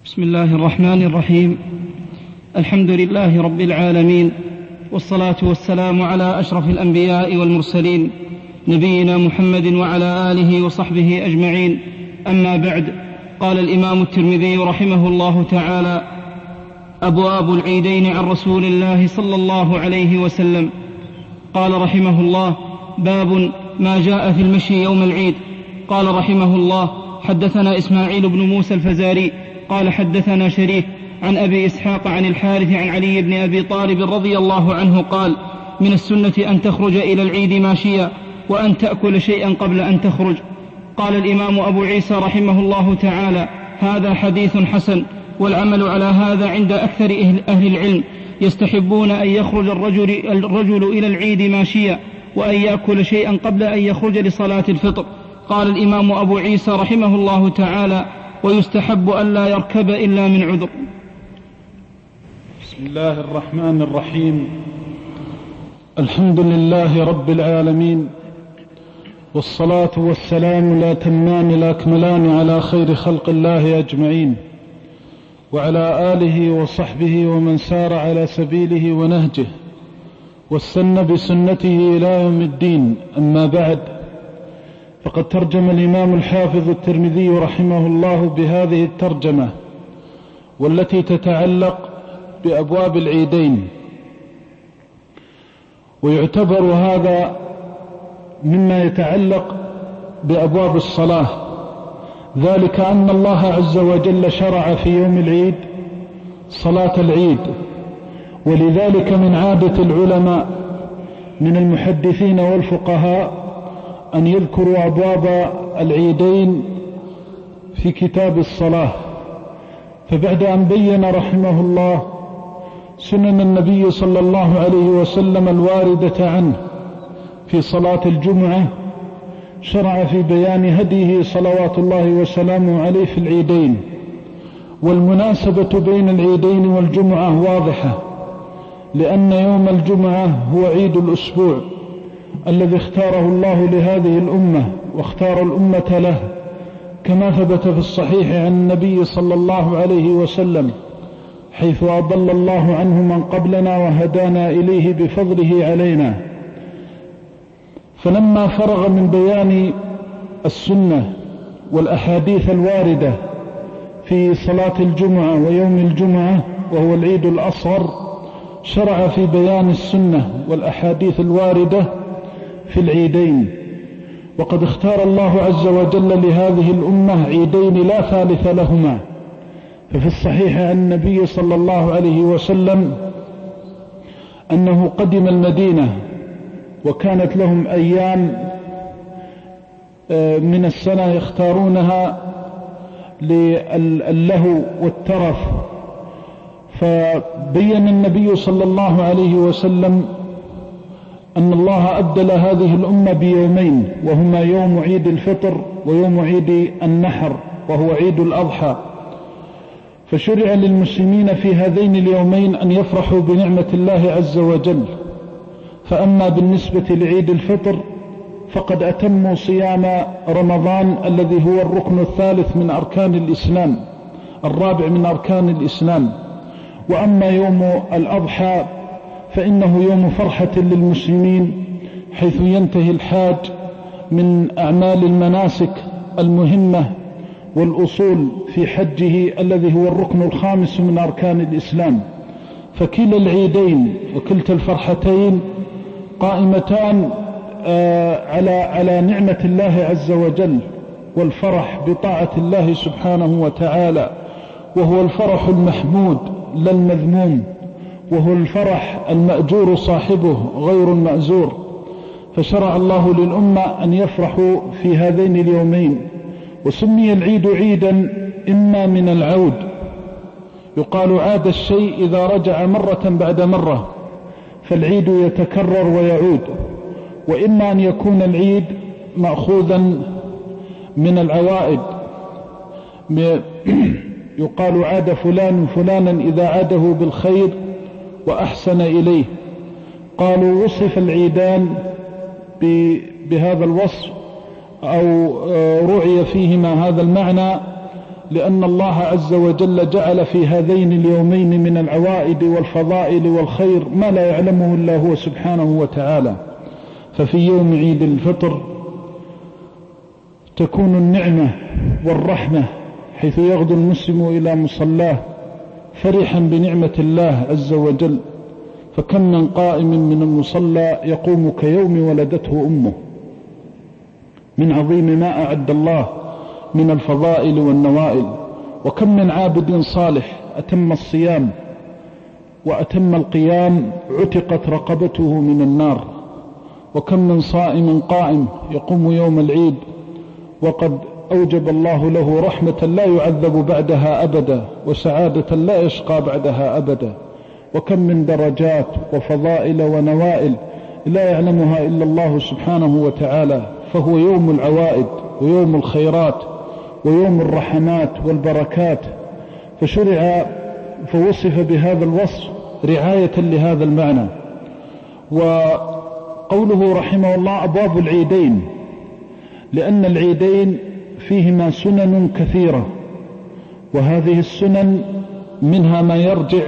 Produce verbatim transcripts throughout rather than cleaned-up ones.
بسم الله الرحمن الرحيم. الحمد لله رب العالمين، والصلاة والسلام على أشرف الأنبياء والمرسلين نبينا محمد وعلى آله وصحبه أجمعين. أما بعد، قال الإمام الترمذي رحمه الله تعالى: أبواب العيدين عن رسول الله صلى الله عليه وسلم. قال رحمه الله: باب ما جاء في المشي يوم العيد. قال رحمه الله: حدثنا إسماعيل بن موسى الفزاري قال حدثنا شريك عن أبي إسحاق عن الحارث عن علي بن أبي طالب رضي الله عنه قال: من السنة أن تخرج إلى العيد ماشيا وأن تأكل شيئا قبل أن تخرج. قال الإمام أبو عيسى رحمه الله تعالى: هذا حديث حسن، والعمل على هذا عند أكثر أهل العلم، يستحبون أن يخرج الرجل, الرجل إلى العيد ماشيا وأن يأكل شيئا قبل أن يخرج لصلاة الفطر. قال الإمام أبو عيسى رحمه الله تعالى: ويستحب أن لا يركب إلا من عذر. بسم الله الرحمن الرحيم. الحمد لله رب العالمين، والصلاة والسلام لا تمان لا أكملان على خير خلق الله أجمعين، وعلى آله وصحبه ومن سار على سبيله ونهجه واستنى بسنته إلى يوم الدين. أما بعد، فقد ترجم الإمام الحافظ الترمذي رحمه الله بهذه الترجمة، والتي تتعلق بأبواب العيدين، ويعتبر هذا مما يتعلق بأبواب الصلاة، ذلك أن الله عز وجل شرع في يوم العيد صلاة العيد، ولذلك من عادة العلماء من المحدثين والفقهاء أن يذكروا أبواب العيدين في كتاب الصلاة. فبعد أن بين رحمه الله سنن النبي صلى الله عليه وسلم الواردة عنه في صلاة الجمعة، شرع في بيان هديه صلوات الله وسلامه عليه في العيدين. والمناسبة بين العيدين والجمعة واضحة، لأن يوم الجمعة هو عيد الأسبوع الذي اختاره الله لهذه الأمة واختار الأمة له، كما ثبت في الصحيح عن النبي صلى الله عليه وسلم، حيث أضل الله عنه من قبلنا وهدانا إليه بفضله علينا. فلما فرغ من بيان السنة والأحاديث الواردة في صلاة الجمعة ويوم الجمعة وهو العيد الأصغر، شرع في بيان السنة والأحاديث الواردة في العيدين. وقد اختار الله عز وجل لهذه الأمة عيدين لا ثالث لهما. ففي الصحيح عن النبي صلى الله عليه وسلم أنه قدم المدينة وكانت لهم أيام من السنة يختارونها للهو والترف، فبين النبي صلى الله عليه وسلم أن الله أبدل هذه الأمة بيومين، وهما يوم عيد الفطر ويوم عيد النحر وهو عيد الأضحى. فشرع للمسلمين في هذين اليومين أن يفرحوا بنعمة الله عز وجل. فأما بالنسبة لعيد الفطر فقد أتموا صيام رمضان الذي هو الركن الثالث من أركان الإسلام، الرابع من أركان الإسلام. وأما يوم الأضحى فإنه يوم فرحة للمسلمين، حيث ينتهي الحاج من أعمال المناسك المهمة والأصول في حجه الذي هو الركن الخامس من أركان الإسلام. فكلا العيدين وكلتا الفرحتين قائمتان على على نعمة الله عز وجل والفرح بطاعة الله سبحانه وتعالى، وهو الفرح المحمود لا المذموم، وهو الفرح المأجور صاحبه غير المأزور. فشرع الله للأمة أن يفرحوا في هذين اليومين. وسمي العيد عيدا إما من العود، يقال عاد الشيء إذا رجع مرة بعد مرة، فالعيد يتكرر ويعود. وإما أن يكون العيد مأخوذا من العوائد، يقال عاد فلان فلانا إذا عاده بالخير وأحسن إليه. قالوا وصف العيدان بهذا الوصف أو رعي فيهما هذا المعنى لأن الله عز وجل جعل في هذين اليومين من العوائد والفضائل والخير ما لا يعلمه إلا هو سبحانه وتعالى. ففي يوم عيد الفطر تكون النعمة والرحمة، حيث يغدو المسلم إلى مصلاه فرحا بنعمة الله عز وجل، فكم من قائم من المصلى يقوم كيوم ولدته أمه من عظيم ما أعد الله من الفضائل والنوائل. وكم من عابد صالح أتم الصيام وأتم القيام عتقت رقبته من النار. وكم من صائم قائم يقوم يوم العيد وقد أوجب الله له رحمة لا يعذب بعدها أبدا، وسعادة لا يشقى بعدها أبدا. وكم من درجات وفضائل ونوائل لا يعلمها إلا الله سبحانه وتعالى. فهو يوم العوائد ويوم الخيرات ويوم الرحمات والبركات، فشرع فوصف بهذا الوصف رعاية لهذا المعنى. وقوله رحمه الله أبواب العيدين، لأن العيدين فيهما سنن كثيرة، وهذه السنن منها ما يرجع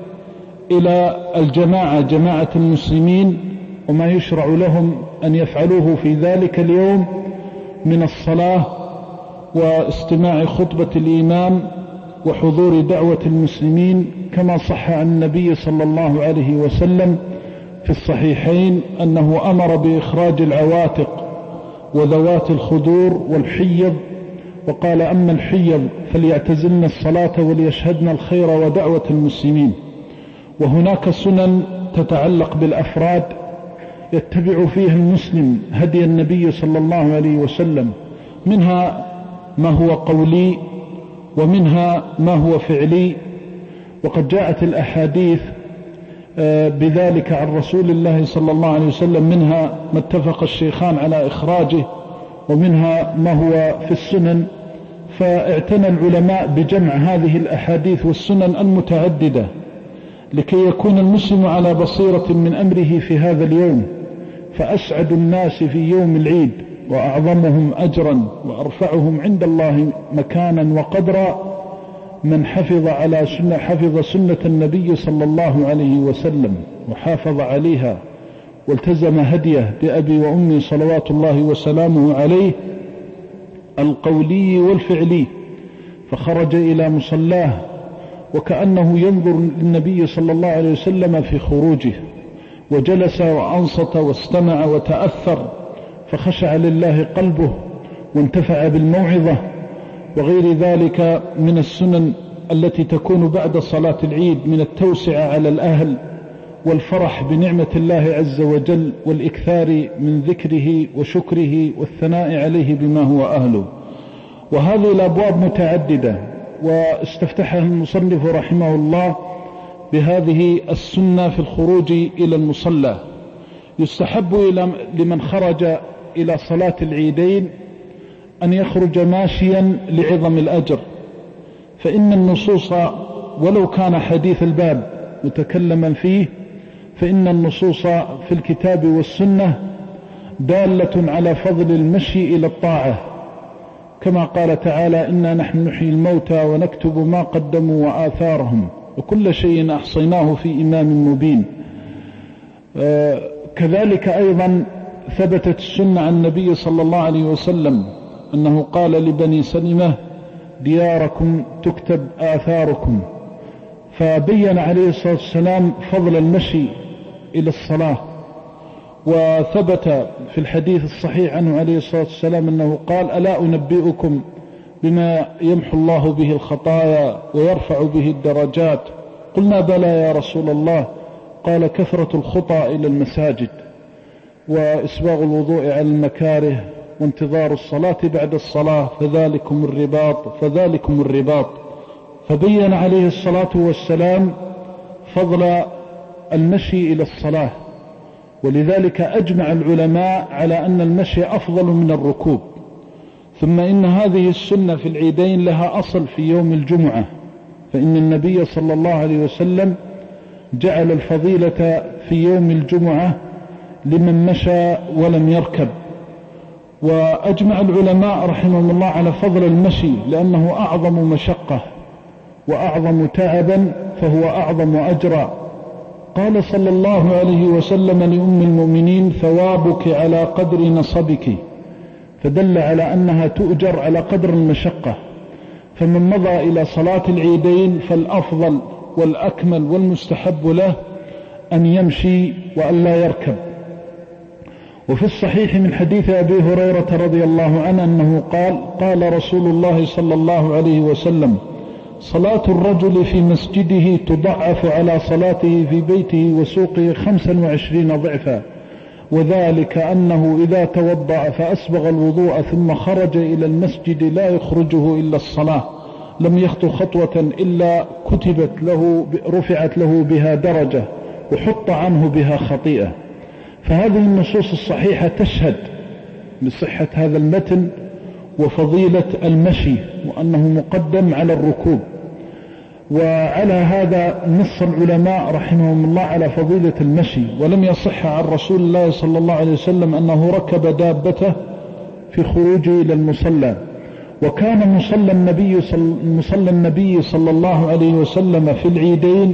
إلى الجماعة جماعة المسلمين وما يشرع لهم أن يفعلوه في ذلك اليوم من الصلاة واستماع خطبة الإمام وحضور دعوة المسلمين، كما صح عن النبي صلى الله عليه وسلم في الصحيحين أنه أمر بإخراج العواتق وذوات الخدور والحيض، وقال أما الحيض فليعتزلن الصلاة وليشهدن الخير ودعوة المسلمين. وهناك سنن تتعلق بالأفراد يتبع فيها المسلم هدي النبي صلى الله عليه وسلم، منها ما هو قولي ومنها ما هو فعلي، وقد جاءت الأحاديث بذلك عن رسول الله صلى الله عليه وسلم، منها ما اتفق الشيخان على إخراجه ومنها ما هو في السنن. فاعتنى العلماء بجمع هذه الأحاديث والسنن المتعددة لكي يكون المسلم على بصيرة من أمره في هذا اليوم. فأسعد الناس في يوم العيد وأعظمهم أجرا وأرفعهم عند الله مكانا وقدرا من حفظ على سنة حفظ سنة النبي صلى الله عليه وسلم وحافظ عليها والتزم هديه بأبي وأمي صلوات الله وسلامه عليه القولي والفعلي، فخرج إلى مصلاه وكأنه ينظر للنبي صلى الله عليه وسلم في خروجه، وجلس وأنصت واستمع وتأثر، فخشع لله قلبه وانتفع بالموعظة. وغير ذلك من السنن التي تكون بعد صلاة العيد من التوسعة على الأهل والفرح بنعمة الله عز وجل والإكثار من ذكره وشكره والثناء عليه بما هو أهله. وهذه الأبواب متعددة، واستفتحها المصنف رحمه الله بهذه السنة في الخروج إلى المصلى. يستحب لمن خرج إلى صلاة العيدين أن يخرج ماشيا لعظم الأجر، فإن النصوص ولو كان حديث الباب متكلما فيه فإن النصوص في الكتاب والسنة دالة على فضل المشي إلى الطاعة، كما قال تعالى إنا نحن نحيي الموتى ونكتب ما قدموا وآثارهم وكل شيء أحصيناه في إمام مبين. آه كذلك أيضا ثبتت السنة عن النبي صلى الله عليه وسلم أنه قال لبني سلمة دياركم تكتب آثاركم، فبين عليه الصلاة والسلام فضل المشي إلى الصلاة. وثبت في الحديث الصحيح عنه عليه الصلاة والسلام أنه قال ألا أنبئكم بما يمحو الله به الخطايا ويرفع به الدرجات؟ قلنا بلى يا رسول الله، قال كثرة الخطى إلى المساجد وإسباغ الوضوء على المكاره وانتظار الصلاة بعد الصلاة فذلكم الرباط فذلكم الرباط. فبين عليه الصلاة والسلام فضل المشي إلى الصلاة، ولذلك أجمع العلماء على أن المشي أفضل من الركوب. ثم إن هذه السنة في العيدين لها أصل في يوم الجمعة، فإن النبي صلى الله عليه وسلم جعل الفضيلة في يوم الجمعة لمن مشى ولم يركب، وأجمع العلماء رحمهم الله على فضل المشي لأنه أعظم مشقة وأعظم تعبا فهو أعظم أجرا. قال صلى الله عليه وسلم لأم المؤمنين: ثوابك على قدر نصبك، فدل على أنها تؤجر على قدر المشقة. فمن مضى إلى صلاة العيدين فالأفضل والأكمل والمستحب له أن يمشي وأن لا يركب. وفي الصحيح من حديث أبي هريرة رضي الله عنه أنه قال: قال رسول الله صلى الله عليه وسلم: صلاة الرجل في مسجده تضعف على صلاته في بيته وسوقه خمسا وعشرين ضعفا، وذلك أنه إذا توضأ فأسبغ الوضوء ثم خرج إلى المسجد لا يخرجه إلا الصلاة لم يخطو خطوة إلا كتبت له رفعت له بها درجة وحط عنه بها خطيئة. فهذه النصوص الصحيحة تشهد بصحة هذا المتن وفضيلة المشي وأنه مقدم على الركوب. وعلى هذا نص العلماء رحمهم الله على فضيلة المشي، ولم يصح عن رسول الله صلى الله عليه وسلم أنه ركب دابته في خروجه إلى المصلى. وكان مصلى النبي صلى, مصلى النبي صلى الله عليه وسلم في العيدين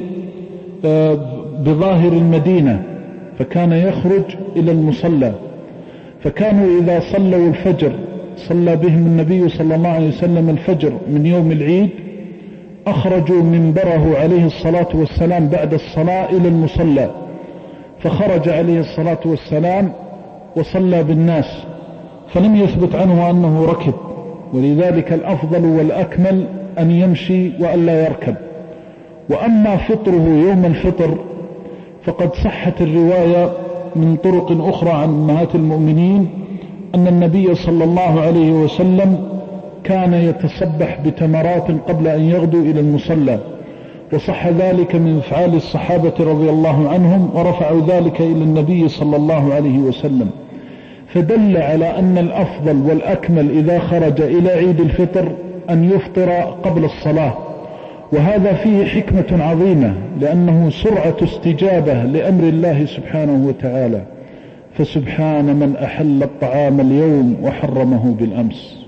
بظاهر المدينة، فكان يخرج إلى المصلى. فكانوا إذا صلوا الفجر صلى بهم النبي صلى الله عليه وسلم الفجر من يوم العيد، أخرجوا منبره عليه الصلاة والسلام بعد الصلاة إلى المصلى، فخرج عليه الصلاة والسلام وصلى بالناس، فلم يثبت عنه أنه ركب. ولذلك الأفضل والأكمل أن يمشي وأن لا يركب. وأما فطره يوم الفطر فقد صحت الرواية من طرق أخرى عن أمهات المؤمنين أن النبي صلى الله عليه وسلم كان يتصبح بتمرات قبل أن يغدو إلى المصلى، وصح ذلك من أفعال الصحابة رضي الله عنهم، ورفعوا ذلك إلى النبي صلى الله عليه وسلم. فدل على أن الأفضل والأكمل إذا خرج إلى عيد الفطر أن يفطر قبل الصلاة. وهذا فيه حكمة عظيمة، لأنه سرعة استجابة لأمر الله سبحانه وتعالى. فسبحان من أحل الطعام اليوم وحرمه بالأمس.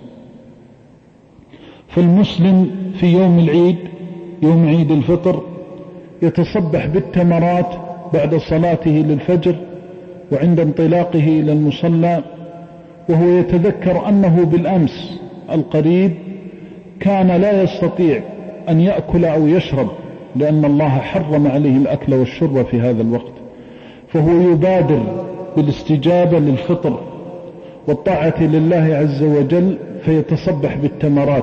فالمسلم في يوم العيد يوم عيد الفطر يتصبح بالتمرات بعد صلاته للفجر وعند انطلاقه إلى المصلى، وهو يتذكر أنه بالأمس القريب كان لا يستطيع أن يأكل أو يشرب لأن الله حرم عليه الأكل والشرب في هذا الوقت، فهو يبادر بالاستجابة للفطر والطاعة لله عز وجل فيتصبح بالتمرات.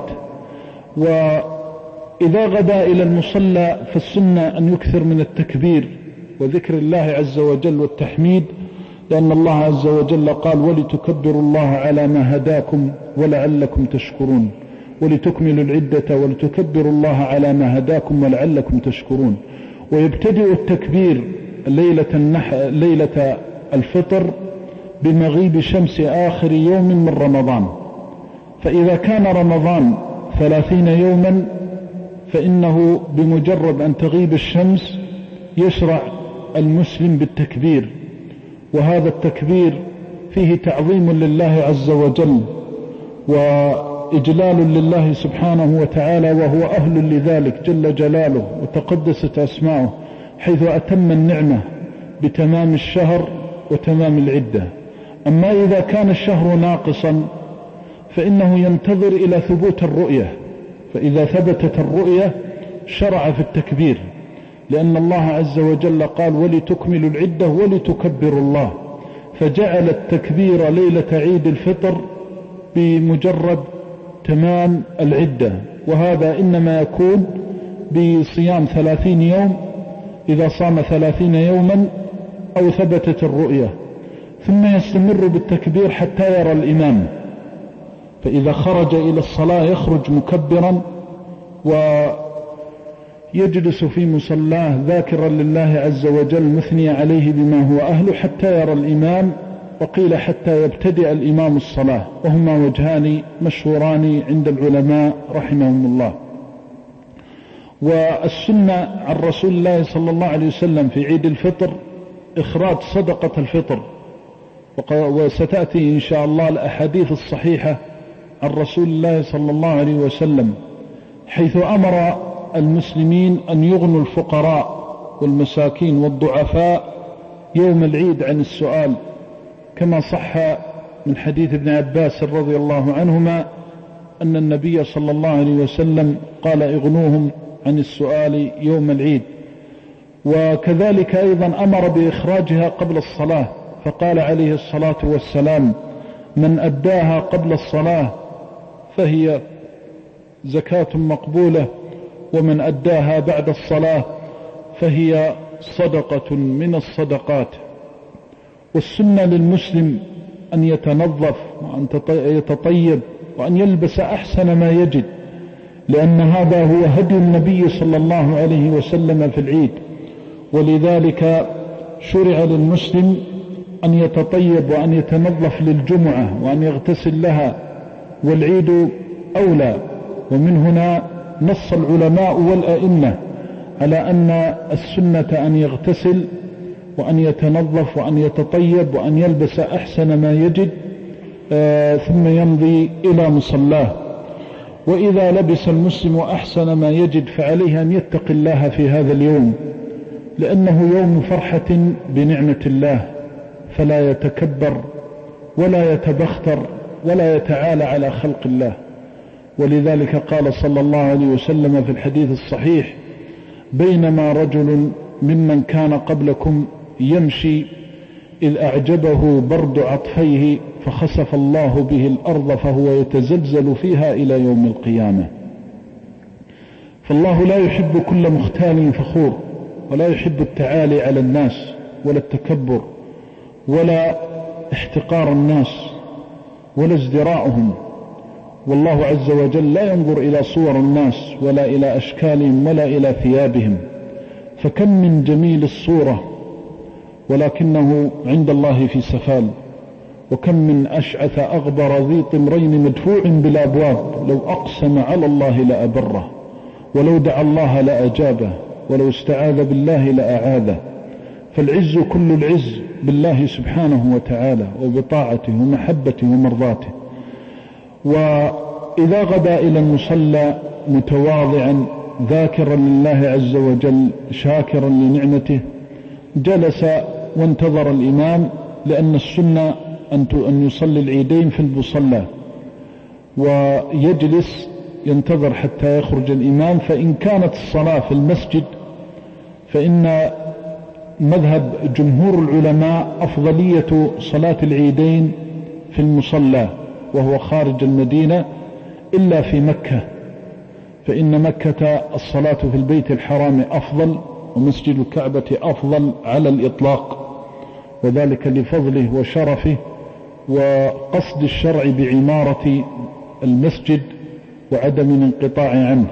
وإذا غدا إلى المصلى فالسنة أن يكثر من التكبير وذكر الله عز وجل والتحميد، لأن الله عز وجل قال: ولتكبروا الله على ما هداكم ولعلكم تشكرون، ولتكملوا العدة ولتكبروا الله على ما هداكم ولعلكم تشكرون. ويبتدئ التكبير ليلة, النح... ليلة الفطر بمغيب شمس آخر يوم من رمضان. فإذا كان رمضان ثلاثين يوما فإنه بمجرد أن تغيب الشمس يشرع المسلم بالتكبير، وهذا التكبير فيه تعظيم لله عز وجل وإجلال لله سبحانه وتعالى، وهو أهل لذلك جل جلاله وتقدست أسماؤه، حيث أتم النعمة بتمام الشهر وتمام العدة. أما إذا كان الشهر ناقصا فإنه ينتظر إلى ثبوت الرؤية، فإذا ثبتت الرؤية شرع في التكبير، لأن الله عز وجل قال: ولتكملوا العدة ولتكبروا الله، فجعل التكبير ليلة عيد الفطر بمجرد تمام العدة. وهذا إنما يكون بصيام ثلاثين يوم، إذا صام ثلاثين يوما أو ثبتت الرؤية، ثم يستمر بالتكبير حتى يرى الإمام، فإذا خرج إلى الصلاة يخرج مكبرا ويجلس في مصلاه ذاكرا لله عز وجل مثني عليه بما هو أهله حتى يرى الإمام، وقيل حتى يبتدئ الإمام الصلاة، وهما وجهان مشهوران عند العلماء رحمهم الله. والسنة عن رسول الله صلى الله عليه وسلم في عيد الفطر إخراج صدقة الفطر، وستأتي إن شاء الله الأحاديث الصحيحة عن رسول الله صلى الله عليه وسلم حيث أمر المسلمين أن يغنوا الفقراء والمساكين والضعفاء يوم العيد عن السؤال، كما صح من حديث ابن عباس رضي الله عنهما أن النبي صلى الله عليه وسلم قال اغنوهم عن السؤال يوم العيد. وكذلك أيضا أمر بإخراجها قبل الصلاة، فقال عليه الصلاة والسلام من أداها قبل الصلاة فهي زكاة مقبولة، ومن أداها بعد الصلاة فهي صدقة من الصدقات. والسنة للمسلم أن يتنظف وأن يتطيب وأن يلبس أحسن ما يجد، لأن هذا هو هدي النبي صلى الله عليه وسلم في العيد. ولذلك شرع للمسلم أن يتطيب وأن يتنظف للجمعة وأن يغتسل لها، والعيد أولى. ومن هنا نص العلماء والأئمة على أن السنة أن يغتسل وأن يتنظف وأن يتطيب وأن يلبس أحسن ما يجد آه ثم يمضي إلى مصلاه. وإذا لبس المسلم أحسن ما يجد فعليه أن يتقي الله في هذا اليوم، لأنه يوم فرحة بنعمة الله، فلا يتكبر ولا يتبختر ولا يتعالى على خلق الله. ولذلك قال صلى الله عليه وسلم في الحديث الصحيح بينما رجل ممن كان قبلكم يمشي إذ أعجبه برد عطفيه فخسف الله به الأرض فهو يتزلزل فيها إلى يوم القيامة. فالله لا يحب كل مختال فخور، ولا يحب التعالي على الناس ولا التكبر ولا احتقار الناس ولا ازدراءهم. والله عز وجل لا ينظر إلى صور الناس ولا إلى أشكالهم ولا إلى ثيابهم، فكم من جميل الصورة ولكنه عند الله في سفال، وكم من أشعث أغبر ذي طمرين مدفوع بالأبواب لو أقسم على الله لأبره، ولو دعا الله لأجابه، ولو استعاذ بالله لأعاذه. فالعز كل العز بالله سبحانه وتعالى وبطاعته ومحبته ومرضاته. وإذا غدا إلى المصلى متواضعا ذاكرا لله عز وجل شاكرا لنعمته جلس وانتظر الإمام، لأن السنة أن يصلي العيدين في المصلى، ويجلس ينتظر حتى يخرج الإمام. فإن كانت الصلاة في المسجد فإن مذهب جمهور العلماء أفضلية صلاة العيدين في المصلى وهو خارج المدينة، إلا في مكة، فإن مكة الصلاة في البيت الحرام أفضل، ومسجد الكعبة أفضل على الإطلاق، وذلك لفضله وشرفه وقصد الشرع بعمارة المسجد وعدم الانقطاع عنه.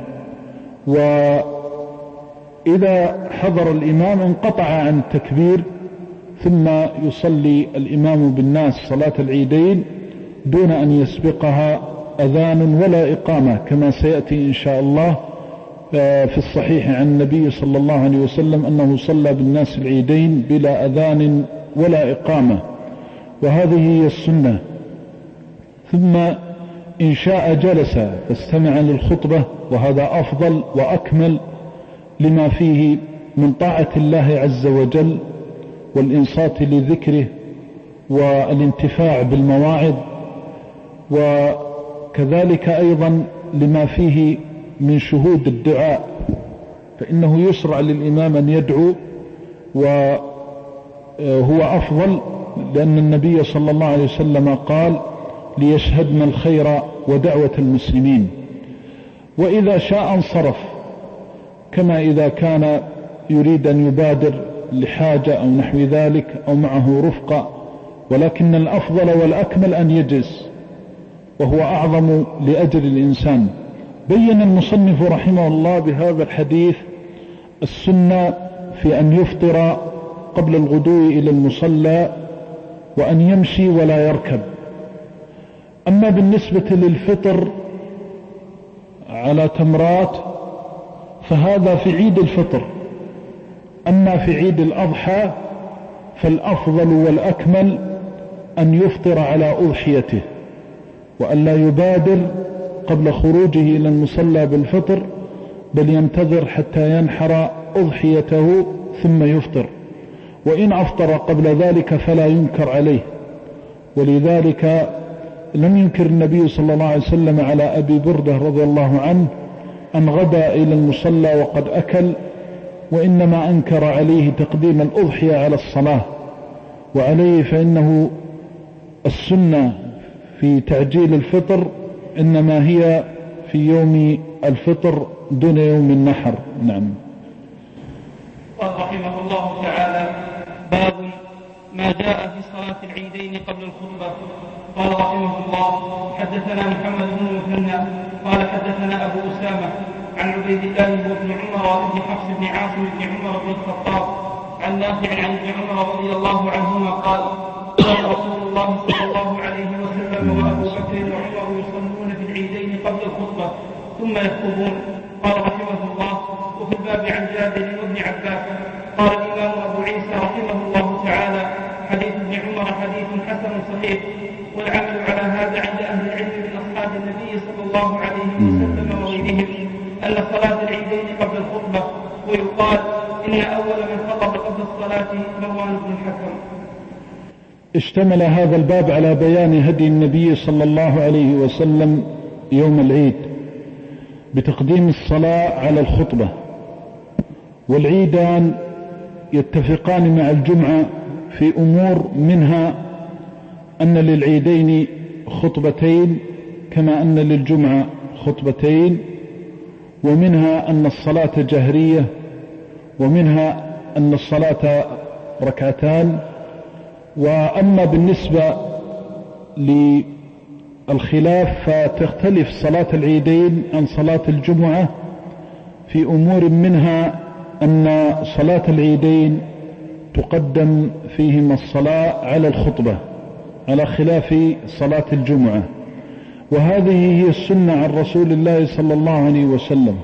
وإذا حضر الإمام انقطع عن التكبير، ثم يصلي الإمام بالناس صلاة العيدين دون أن يسبقها أذان ولا إقامة، كما سيأتي إن شاء الله في الصحيح عن النبي صلى الله عليه وسلم أنه صلى بالناس العيدين بلا أذان ولا إقامة، وهذه هي السنة. ثم إن شاء جلس فاستمع للخطبة، وهذا أفضل وأكمل لما فيه من طاعة الله عز وجل والإنصات لذكره والانتفاع بالمواعظ، وكذلك أيضا لما فيه من شهود الدعاء، فإنه يشرع للإمام أن يدعو، وهو أفضل، لأن النبي صلى الله عليه وسلم قال ليشهدنا الخير ودعوة المسلمين. وإذا شاء انصرف، كما إذا كان يريد أن يبادر لحاجة أو نحو ذلك أو معه رفقة، ولكن الأفضل والأكمل أن يجلس، وهو أعظم لأجر الإنسان. بين المصنف رحمه الله بهذا الحديث السنة في أن يفطر قبل الغدو إلى المصلى، وأن يمشي ولا يركب. أما بالنسبة للفطر على تمرات فهذا في عيد الفطر. أما في عيد الأضحى فالأفضل والأكمل أن يفطر على أضحيته، وأن لا يبادر قبل خروجه إلى المصلى بالفطر، بل ينتظر حتى ينحر أضحيته ثم يفطر، وإن أفطر قبل ذلك فلا ينكر عليه. ولذلك لم ينكر النبي صلى الله عليه وسلم على أبي بردة رضي الله عنه أن غدا إلى المصلى وقد أكل، وإنما أنكر عليه تقديم الأضحية على الصلاة. وعليه فإنه السنة في تعجيل الفطر إنما هي في يوم الفطر دون يوم النحر. نعم. قال رحمه الله تعالى: باب ما جاء في صلاة العيدين قبل الخطبة. قال رحمه الله: حدثنا محمد بن المثنى قال حدثنا أبو أسامة عن عبيد الله بن عمر بن حفص بن عاصم بن عمر بن الخطاب عن نافع عن ابن عمر رضي الله عنهما قال: كان رسول الله صلى الله عليه وسلم وأبو بكر وعمر يصلون في العيدين قبل الخطبة ثم يخطبون. قال رحمه الله: وفي الباب عن جابر وابن عباس. قال الإمام أبو عيسى رحمه الله تعالى: حديث ابن عمر حديث حسن صحيح، والعمل على هذا عند أهل العلم من أصحاب النبي صلى الله عليه وسلم وغيرهم أن صلاة العيدين قبل الخطبة. ويقال إن أول من خطب قبل الصلاة مروان بن الحكم. اشتمل هذا الباب على بيان هدي النبي صلى الله عليه وسلم يوم العيد بتقديم الصلاة على الخطبة. والعيدان يتفقان مع الجمعة في أمور، منها أن للعيدين خطبتين كما أن للجمعة خطبتين، ومنها أن الصلاة جهرية، ومنها أن الصلاة ركعتان. وأما بالنسبة للخلاف فتختلف صلاة العيدين عن صلاة الجمعة في أمور، منها أن صلاة العيدين تقدم فيهما الصلاة على الخطبة على خلاف صلاة الجمعة، وهذه هي السنة عن رسول الله صلى الله عليه وسلم،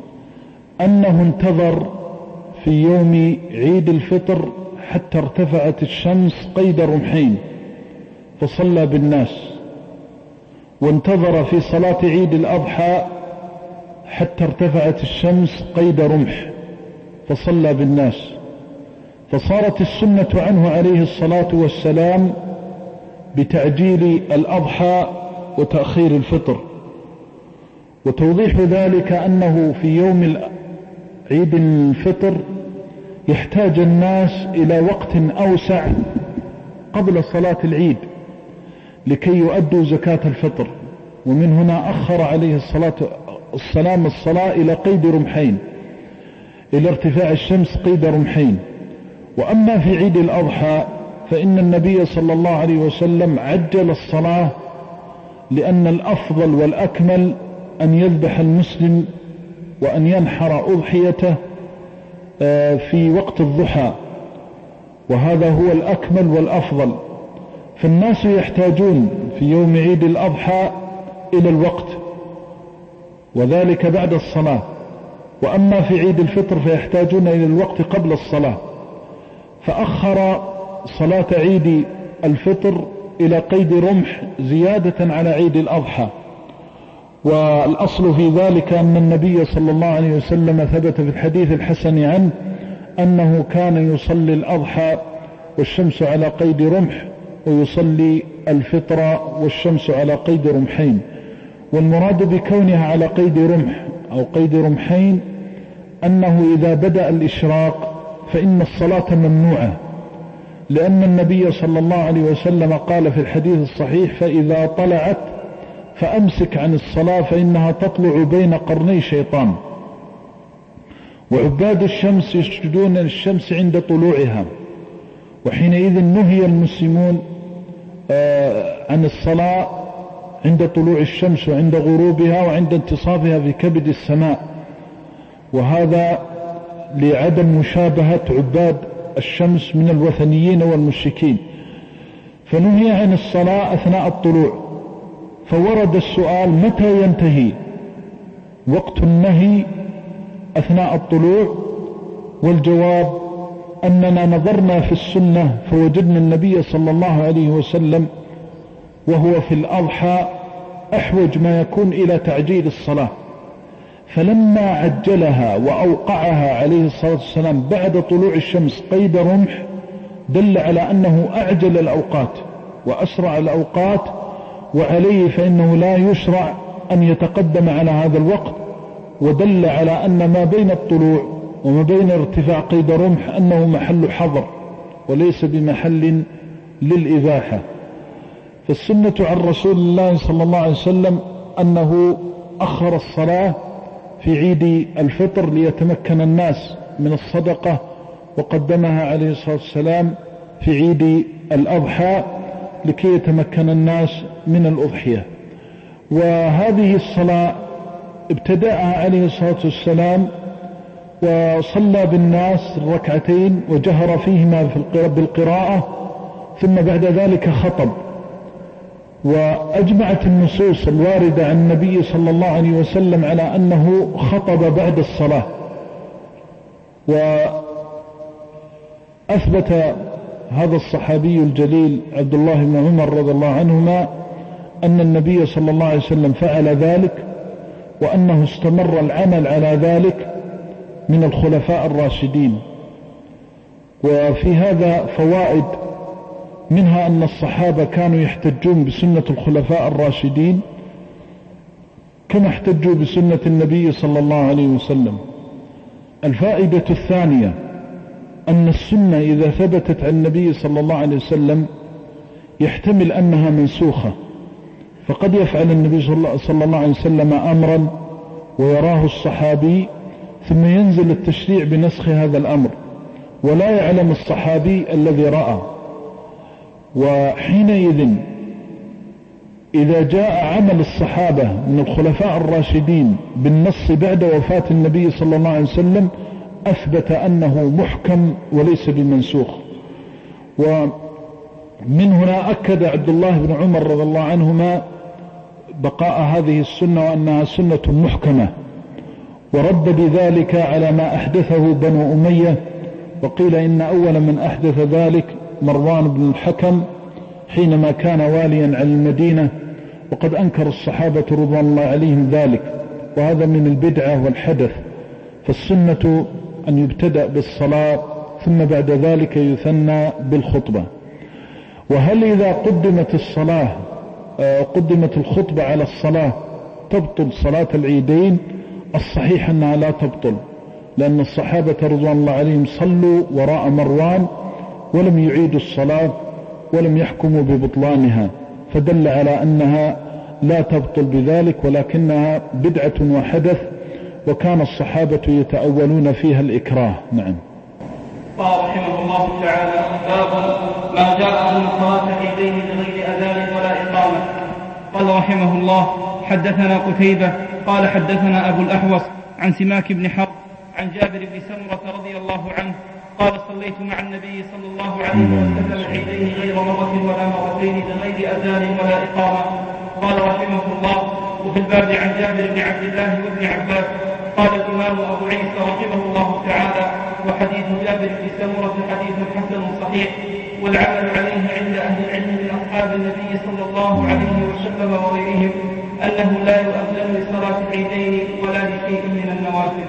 أنه انتظر في يوم عيد الفطر حتى ارتفعت الشمس قيد رمحين فصلى بالناس، وانتظر في صلاة عيد الأضحى حتى ارتفعت الشمس قيد رمح فصلى بالناس. فصارت السنة عنه عليه الصلاة والسلام بتعجيل الأضحى وتأخير الفطر. وتوضيح ذلك أنه في يوم عيد الفطر يحتاج الناس إلى وقت أوسع قبل صلاة العيد لكي يؤدوا زكاة الفطر، ومن هنا أخر عليه الصلاة السلام الصلاة إلى قيد رمحين، إلى ارتفاع الشمس قيد رمحين. وأما في عيد الأضحى فإن النبي صلى الله عليه وسلم عجل الصلاة، لأن الأفضل والأكمل أن يذبح المسلم وأن ينحر أضحيته في وقت الضحى، وهذا هو الأكمل والأفضل. فالناس يحتاجون في يوم عيد الأضحى إلى الوقت، وذلك بعد الصلاة. وأما في عيد الفطر فيحتاجون إلى الوقت قبل الصلاة، فأخر صلاة عيد الفطر إلى قيد رمح زيادة على عيد الأضحى. والأصل في ذلك أن النبي صلى الله عليه وسلم ثبت في الحديث الحسن عنه أنه كان يصلي الأضحى والشمس على قيد رمح، ويصلي الفطر والشمس على قيد رمحين. والمراد بكونها على قيد رمح أو قيد رمحين أنه إذا بدأ الإشراق فإن الصلاة ممنوعة، لأن النبي صلى الله عليه وسلم قال في الحديث الصحيح: فإذا طلعت فأمسك عن الصلاة فإنها تطلع بين قرني شيطان. وعباد الشمس يسجدون للشمس عند طلوعها، وحينئذ نهي المسلمون عن الصلاة عند طلوع الشمس وعند غروبها وعند انتصافها في كبد السماء، وهذا لعدم مشابهة عباد الشمس من الوثنيين والمشركين. فنهي عن الصلاة أثناء الطلوع. فورد السؤال: متى ينتهي؟ وقت النهي أثناء الطلوع، والجواب أننا نظرنا في السنة فوجدنا النبي صلى الله عليه وسلم وهو في الأضحى أحوج ما يكون إلى تعجيل الصلاة، فلما عجلها وأوقعها عليه الصلاة والسلام بعد طلوع الشمس قيد رمح دل على أنه أعجل الأوقات وأسرع الأوقات، وعليه فإنه لا يشرع أن يتقدم على هذا الوقت، ودل على أن ما بين الطلوع وما بين ارتفاع قيد رمح أنه محل حظر وليس بمحل للإباحة. فالسنة عن رسول الله صلى الله عليه وسلم أنه أخر الصلاة في عيد الفطر ليتمكن الناس من الصدقة، وقدمها عليه الصلاة والسلام في عيد الأضحى لكي يتمكن الناس من الأضحية. وهذه الصلاة ابتدأها عليه الصلاة والسلام وصلى بالناس الركعتين وجهر فيهما بالقراءة، ثم بعد ذلك خطب. وأجمعت النصوص الواردة عن النبي صلى الله عليه وسلم على أنه خطب بعد الصلاة، وأثبت هذا الصحابي الجليل عبد الله بن عمر رضي الله عنهما أن النبي صلى الله عليه وسلم فعل ذلك، وأنه استمر العمل على ذلك من الخلفاء الراشدين. وفي هذا فوائد، منها أن الصحابة كانوا يحتجون بسنة الخلفاء الراشدين كما احتجوا بسنة النبي صلى الله عليه وسلم. الفائدة الثانية أن السنة إذا ثبتت عن النبي صلى الله عليه وسلم يحتمل أنها منسوخة، فقد يفعل النبي صلى الله عليه وسلم أمرا ويراه الصحابي ثم ينزل التشريع بنسخ هذا الأمر ولا يعلم الصحابي الذي رأى. وحينئذ إذا جاء عمل الصحابة من الخلفاء الراشدين بالنص بعد وفاة النبي صلى الله عليه وسلم أثبت أنه محكم وليس بمنسوخ. ومن هنا أكد عبد الله بن عمر رضي الله عنهما بقاء هذه السنة وأنها سنة محكمة، ورد بذلك على ما أحدثه بنو أمية، وقيل إن أول من أحدث ذلك مروان بن الحكم حينما كان واليا على المدينة، وقد أنكر الصحابة رضوان الله عليهم ذلك، وهذا من البدعة والحدث. فالسنة أن يبتدأ بالصلاة ثم بعد ذلك يثنى بالخطبة. وهل إذا قدمت الصلاة قدمت الخطبة على الصلاة تبطل صلاة العيدين؟ الصحيح أنها لا تبطل، لأن الصحابة رضوان الله عليهم صلوا وراء مروان ولم يعيدوا الصلاة ولم يحكموا ببطلانها، فدل على أنها لا تبطل بذلك، ولكنها بدعة وحدث، وكان الصحابة يتأولون فيها الإكراه. نعم. قال رحمه الله تعالى: باب ما جاء من صلاة العيدين بغير أذان ولا إقامة. قال رحمه الله: حدثنا قتيبة قال حدثنا أبو الأحوص عن سماك بن حرب عن جابر بن سمرة رضي الله عنه قال: صليت مع النبي صلى الله عليه وسلم العيدين غير مرة ولا مرتين بغير أذان ولا إقامة. قال رحمه الله: وفي الباب عن جابر بن عبد الله وابن عباس. قال الإمام أبو عيسى رحمه الله تعالى: وحديث جابر بن سمرة حديث حسن صحيح، والعمل عليه عند أهل العلم من أصحاب النبي صلى الله عليه وسلم وغيرهم أنه لا يؤذن لصلاة العيدين ولا لشيء من النوافل.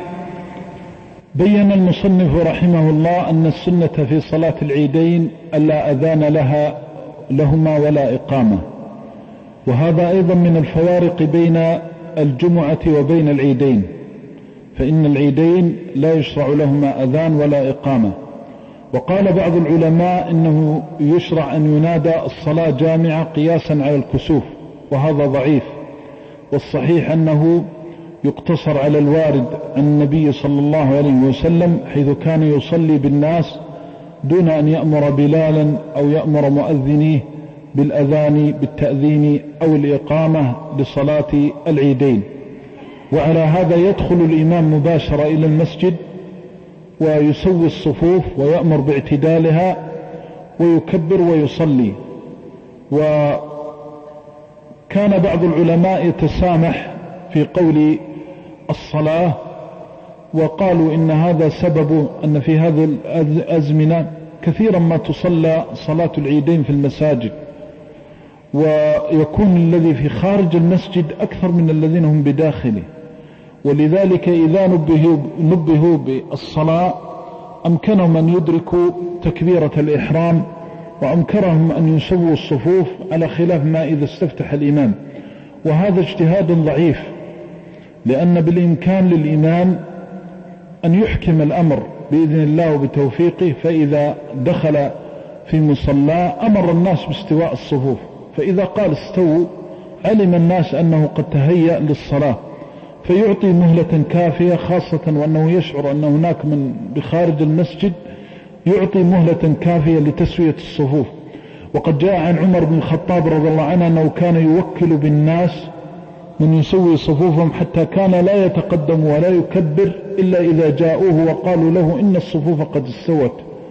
بين المصنف رحمه الله أن السنة في صلاة العيدين ألا أذان لها لهما ولا إقامة، وهذا أيضا من الفوارق بين الجمعة وبين العيدين، فإن العيدين لا يشرع لهما أذان ولا إقامة. وقال بعض العلماء إنه يشرع أن ينادى الصلاة جامعة قياسا على الكسوف، وهذا ضعيف، والصحيح أنه يقتصر على الوارد عن النبي صلى الله عليه وسلم، حيث كان يصلي بالناس دون أن يأمر بلالا أو يأمر مؤذنيه بالأذان بالتأذين أو الإقامة لصلاة العيدين. وعلى هذا يدخل الإمام مباشرة إلى المسجد ويسوي الصفوف ويأمر باعتدالها ويكبر ويصلي. وكان بعض العلماء يتسامح في قول الصلاة وقالوا إن هذا سبب أن في هذه الأزمنة كثيرا ما تصلى صلاة العيدين في المساجد، ويكون الذي في خارج المسجد أكثر من الذين هم بداخله، ولذلك إذا نبهوا, نبهوا بالصلاة أمكنهم أن يدركوا تكبيرة الإحرام، وأمكنهم أن يسووا الصفوف على خلاف ما إذا استفتح الإمام. وهذا اجتهاد ضعيف، لأن بالإمكان للإمام أن يحكم الأمر بإذن الله وبتوفيقه، فإذا دخل في مصلاه أمر الناس باستواء الصفوف، فإذا قال استووا علم الناس أنه قد تهيأ للصلاة، فيعطي مهلة كافية، خاصة وأنه يشعر أن هناك من بخارج المسجد، يعطي مهلة كافية لتسوية الصفوف. وقد جاء عن عمر بن الخطاب رضي الله عنه أنه كان يوكل بالناس من يسوي صفوفهم، حتى كان لا يتقدم ولا يكبر إلا إذا جاءوه وقالوا له إن الصفوف قد استوت،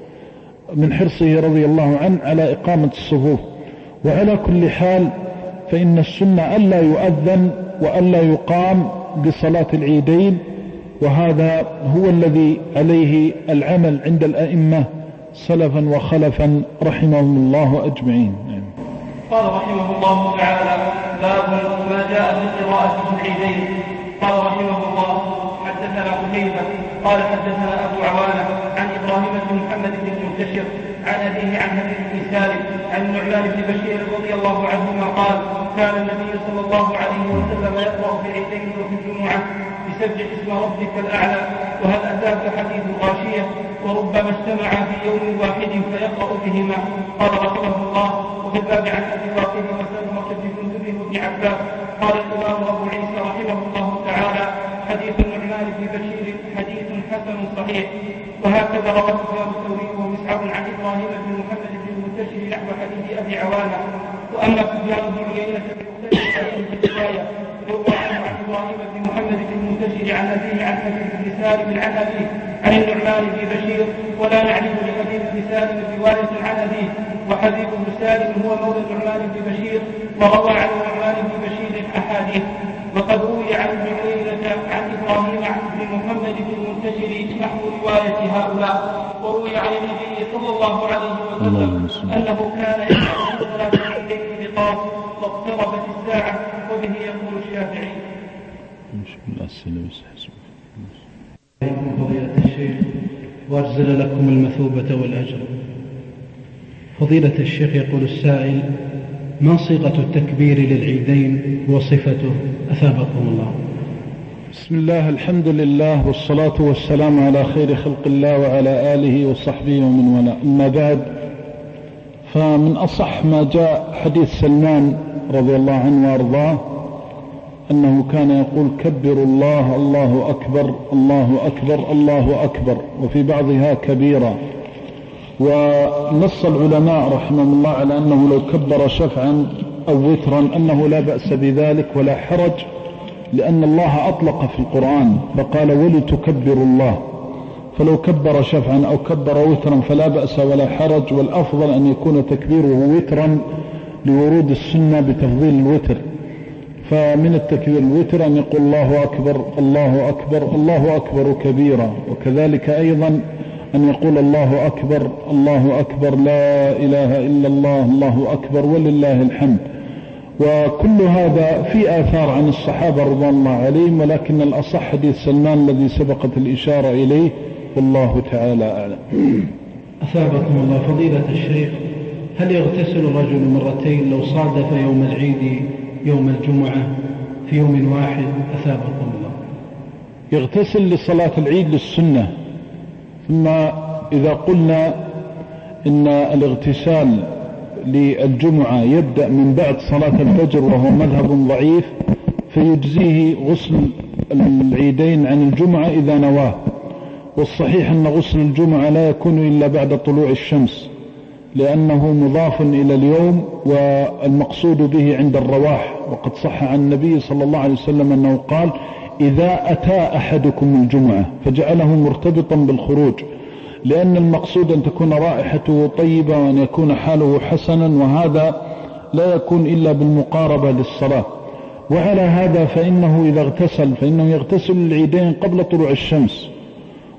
من حرصه رضي الله عنه على إقامة الصفوف. وعلى كل حال فإن السنة ألا يؤذن وألا يقام بصلاة العيدين، وهذا هو الذي عليه العمل عند الأئمة سلفا وخلفا رحمهم الله أجمعين. قال رحمه الله تعالى: باب ما جاء في قراءة في العيدين. قال رحمه الله: حدثنا قتيبة قال حدثنا أبو عوانة عن إبراهيم بن محمد بن المنتشر عن أبيه عن أبي بن سالم عن النعمان بن بشير رضي الله عنهما قال: كان النبي صلى الله عليه وسلم يقرأ في العيدين وفي الجمعة بسبح اسم ربك الأعلى وهل أتاك حديث الغاشية، وربما اجتمع في يوم واحد فيقرأ بهما. قال رحمه الله: وفي الباب عن أبي واقد وسلمة بن جندب وابن عباس. قال الإمام أبو عيسى رحمه الله تعالى: حديث النعمان بن بشير حديث حسن صحيح. وهكذا روى سفيان الثوري ومسعر عن إبراهيم بن محمد بن المنتشر نحو حديث أبي عوانة. وأما سفيان بن عيينة في الرواية روى عن إبراهيم بن محمد بن المنتشر عن أبيه عن حديث بن سالم عن أبيه عن النعمان بن بشير، ولا نعرف لحديث بن سالم رواية عن أبيه. وحديث بن سالم هو مولى النعمان بن بشير، وروى عن النعمان بن بشير أحاديث. وقد روي عن ابن عيينة عن إبراهيم بن محمد بن المنتشر نحو رواية هؤلاء. وروي عن النبي صلى الله عليه وسلم أنه كان يقرأ في صلاة العيدين بقاف واقتربت الساعة، وبه يقول الشافعي. فضيلة الشيخ وأجزل لكم المثوبة والأجر. فضيلة الشيخ يقول السائل: ما صيغة التكبير للعيدين وصفته أثابكم الله؟ بسم الله، الحمد لله، والصلاة والسلام على خير خلق الله وعلى آله وصحبه ومن والاه. أما بعد، فمن أصح ما جاء حديث سلمان رضي الله عنه وأرضاه أنه كان يقول: كبروا الله الله أكبر الله أكبر الله أكبر، وفي بعضها كبيرا. ونص العلماء رحمهم الله على أنه لو كبر شفعا أو وترا أنه لا بأس بذلك ولا حرج، لأن الله أطلق في القرآن فقال: ولتكبروا الله. فلو كبر شفعا أو كبر وترا فلا بأس ولا حرج، والأفضل أن يكون تكبيره وترا لورود السنة بتفضيل الوتر. فمن التكبير الوتر أن يقول: الله أكبر الله أكبر الله أكبر كبيرا، وكذلك أيضا أن يقول: الله أكبر الله أكبر لا إله إلا الله الله أكبر ولله الحمد. وكل هذا في آثار عن الصحابة رضي الله عليهم، ولكن الأصح حديث سلمان الذي سبقت الإشارة إليه، والله تعالى أعلم. أثابكم الله. فضيلة الشيخ، هل يغتسل الرجل مرتين لو صادف يوم العيد يوم الجمعة في يوم واحد؟ أثابكم الله. يغتسل لصلاة العيد للسنة. ثم إذا قلنا إن الاغتسال للجمعة يبدأ من بعد صلاة الفجر وهو مذهب ضعيف، فيجزيه غسل العيدين عن الجمعة إذا نواه. والصحيح أن غسل الجمعة لا يكون إلا بعد طلوع الشمس، لأنه مضاف إلى اليوم والمقصود به عند الرواح. وقد صح عن النبي صلى الله عليه وسلم أنه قال: إذا أتى أحدكم الجمعة، فجعله مرتبطا بالخروج، لأن المقصود أن تكون رائحته طيبة وأن يكون حاله حسنا، وهذا لا يكون إلا بالمقاربة للصلاة. وعلى هذا فإنه إذا اغتسل فإنه يغتسل العيدين قبل طلوع الشمس،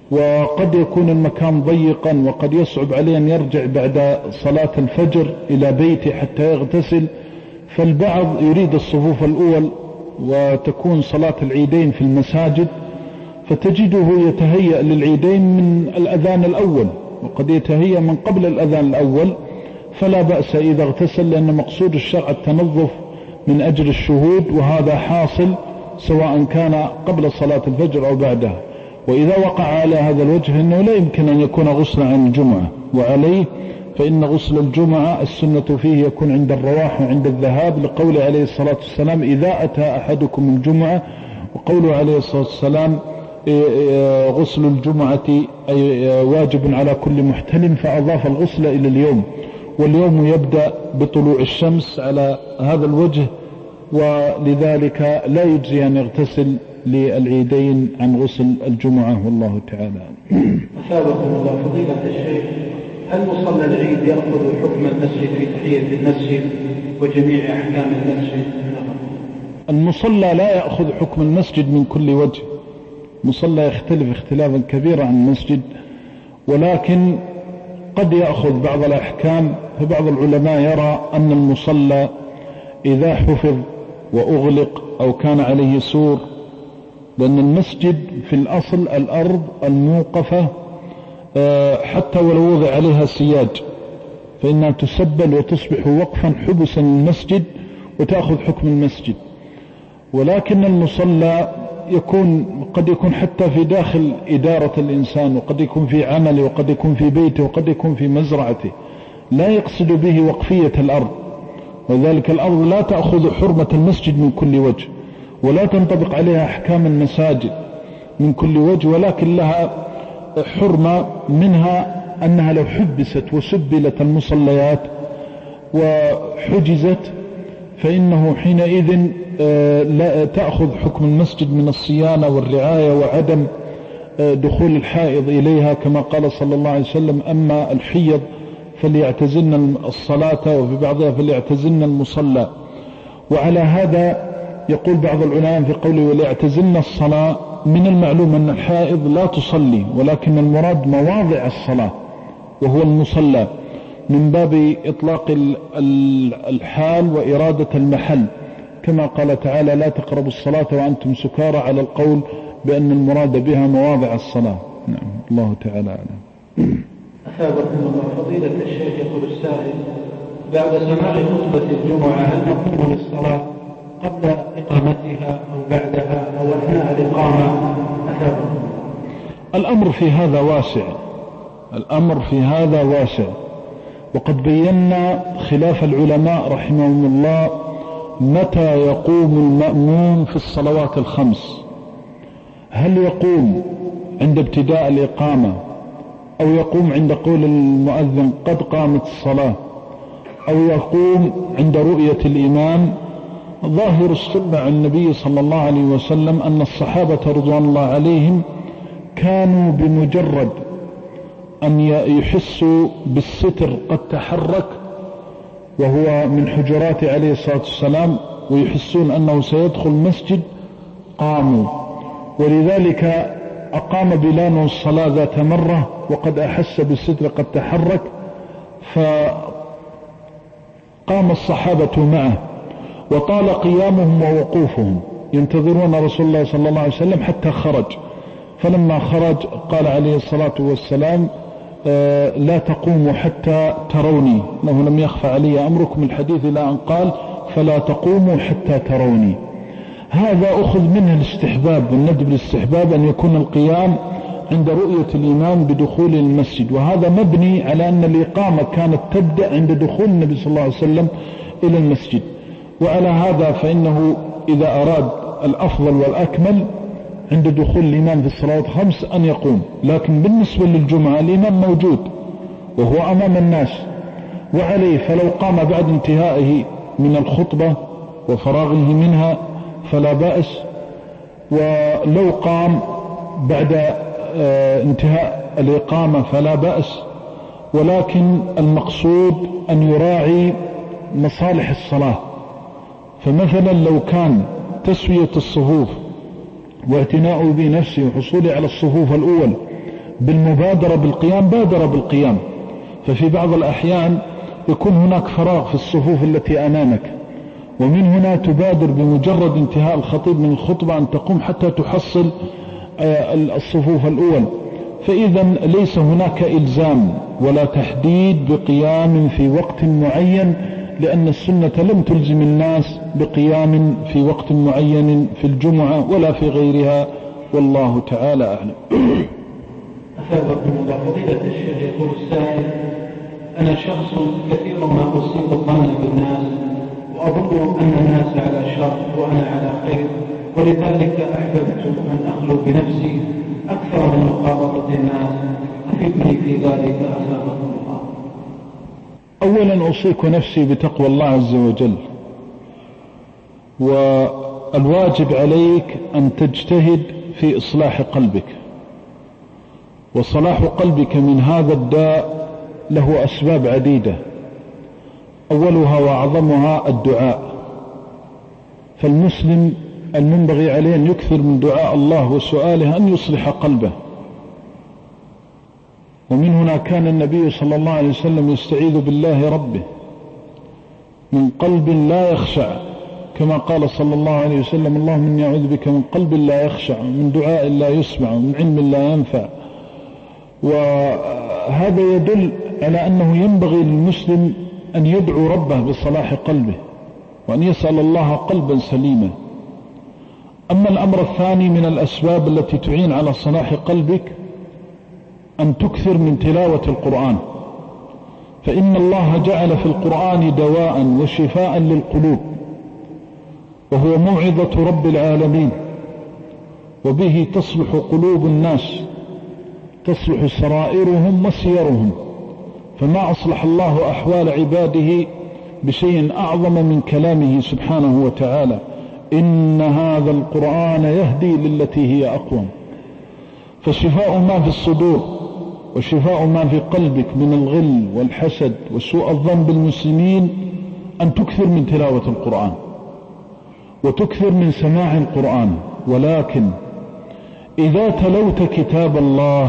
وقد يكون المكان ضيقا وقد يصعب عليه أن يرجع بعد صلاة الفجر إلى بيته حتى يغتسل، فالبعض يريد الصفوف الأول وتكون صلاة العيدين في المساجد، فتجده يتهيأ للعيدين من الأذان الأول، وقد يتهيأ من قبل الأذان الأول، فلا بأس إذا اغتسل، لأن مقصود الشرع التنظف من أجل الشهود، وهذا حاصل سواء كان قبل صلاة الفجر أو بعدها. وإذا وقع على هذا الوجه فإنه لا يمكن أن يكون غسلا عن الجمعة، وعليه فإن غسل الجمعة السنة فيه يكون عند الرواح وعند الذهاب، لقوله عليه الصلاة والسلام إذا أتى أحدكم الجمعة، وقوله عليه الصلاة والسلام غسل الجمعة أي واجب على كل محتلم، فأضاف الغسل إلى اليوم، واليوم يبدأ بطلوع الشمس على هذا الوجه، ولذلك لا يجزي أن يغتسل للعيدين عن غسل الجمعة، والله تعالى. أثابكم الله فضيلة الشيخ، هل مصلى العيد يأخذ حكم المسجد في تحية المسجد وجميع أحكام المسجد؟ المصلى لا يأخذ حكم المسجد من كل وجه، مصلى يختلف اختلافا كبيرا عن المسجد، ولكن قد يأخذ بعض الأحكام. فبعض العلماء يرى أن المصلى إذا حفظ وأغلق أو كان عليه سور، لأن المسجد في الأصل الأرض الموقفة حتى ولو وضع عليها سياج فإنها تسبل وتصبح وقفا حبسا للمسجد وتأخذ حكم المسجد. ولكن المصلى يكون قد يكون حتى في داخل إدارة الإنسان، وقد يكون في عمله، وقد يكون في بيته، وقد يكون في مزرعته، لا يقصد به وقفية الأرض، وذلك الأرض لا تأخذ حرمة المسجد من كل وجه، ولا تنطبق عليها أحكام المساجد من كل وجه، ولكن لها حرمة، منها أنها لو حبست وسبلت المصليات وحجزت فإنه حينئذ لا تأخذ حكم المسجد من الصيانة والرعاية وعدم دخول الحائض إليها، كما قال صلى الله عليه وسلم أما الحيض فليعتزلن الصلاة وفي بعضها فليعتزلن المصلى. وعلى هذا يقول بعض العلماء في قوله وليعتزلن الصلاة، من المعلوم أن الحائض لا تصلي، ولكن المراد مواضع الصلاة وهو المصلى، من باب إطلاق الحال وإرادة المحل، كما قال تعالى لا تقربوا الصلاة وأنتم سكارى، على القول بأن المراد بها مواضع الصلاة. نعم، الله تعالى أعلم. أثابكم الله فضيلة الشيخ، يقول السائل بعد سماع خطبة الجمعة هل نقوم للصلاة قبل إقامتها أو بعدها أو أثناء الإقامة؟ أثابكم. الأمر في هذا واسع، الأمر في هذا واسع، وقد بينا خلاف العلماء رحمهم الله متى يقوم المأموم في الصلوات الخمس، هل يقوم عند ابتداء الإقامة أو يقوم عند قول المؤذن قد قامت الصلاة أو يقوم عند رؤية الإمام. ظاهر السنة عن النبي صلى الله عليه وسلم أن الصحابة رضوان الله عليهم كانوا بمجرد أن يحسوا بالستر قد تحرك وهو من حجرات عليه الصلاة والسلام ويحسون أنه سيدخل المسجد قاموا، ولذلك أقام بلال الصلاة ذات مرة وقد أحس بالستر قد تحرك، فقام الصحابة معه وطال قيامهم ووقوفهم ينتظرون رسول الله صلى الله عليه وسلم حتى خرج، فلما خرج قال عليه الصلاة والسلام لا تقوموا حتى تروني، انه لم يخفى علي امركم الحديث الى ان قال فلا تقوموا حتى تروني. هذا اخذ منه الاستحباب والندب الاستحباب ان يكون القيام عند رؤية الامام بدخول المسجد، وهذا مبني على ان الاقامة كانت تبدأ عند دخول النبي صلى الله عليه وسلم الى المسجد. وعلى هذا فانه اذا اراد الافضل والاكمل عند دخول الإمام في الصلوات الخمس أن يقوم، لكن بالنسبة للجمعة الإمام موجود وهو أمام الناس وعليه، فلو قام بعد انتهائه من الخطبة وفراغه منها فلا بأس، ولو قام بعد انتهاء الإقامة فلا بأس، ولكن المقصود أن يراعي مصالح الصلاة. فمثلا لو كان تسوية الصفوف واعتناء بنفسه وحصوله على الصفوف الأول بالمبادرة بالقيام بادر بالقيام. ففي بعض الأحيان يكون هناك فراغ في الصفوف التي أمامك، ومن هنا تبادر بمجرد انتهاء الخطيب من الخطبة أن تقوم حتى تحصل الصفوف الأول. فإذا ليس هناك إلزام ولا تحديد بقيام في وقت معين، لأن السنة لم تلزم الناس بقيام في وقت معين في الجمعة ولا في غيرها، والله تعالى أعلم. أثابكم الله. فضيلة الشيخ يقول السائل: أنا شخص كثير ما أصيب الظن بالناس، وأظن أن الناس على شر وأنا على خير، ولذلك أحببت أن أخلو بنفسي أكثر من مخالطة الناس، أفدني في ذلك أثابكم الله. أولا أوصيك نفسي بتقوى الله عز وجل، والواجب عليك أن تجتهد في إصلاح قلبك، وصلاح قلبك من هذا الداء له أسباب عديدة، أولها وأعظمها الدعاء. فالمسلم المنبغي عليه أن يكثر من دعاء الله وسؤاله أن يصلح قلبه. ومن هنا كان النبي صلى الله عليه وسلم يستعيذ بالله ربه من قلب لا يخشع، كما قال صلى الله عليه وسلم: اللهم إني أعوذ بك من قلب لا يخشع، من دعاء لا يسمع، من علم لا ينفع. وهذا يدل على أنه ينبغي للمسلم أن يدعو ربه بصلاح قلبه، وأن يسأل الله قلبا سليما. أما الأمر الثاني من الأسباب التي تعين على صلاح قلبك أن تكثر من تلاوة القرآن، فإن الله جعل في القرآن دواء وشفاء للقلوب، وهو موعظة رب العالمين، وبه تصلح قلوب الناس، تصلح سرائرهم وسيرهم. فما أصلح الله أحوال عباده بشيء أعظم من كلامه سبحانه وتعالى: إن هذا القرآن يهدي للتي هي أقوم. فشفاء ما في الصدور وشفاء ما في قلبك من الغل والحسد وسوء الظن بالمسلمين أن تكثر من تلاوة القرآن وتكثر من سماع القرآن. ولكن إذا تلوت كتاب الله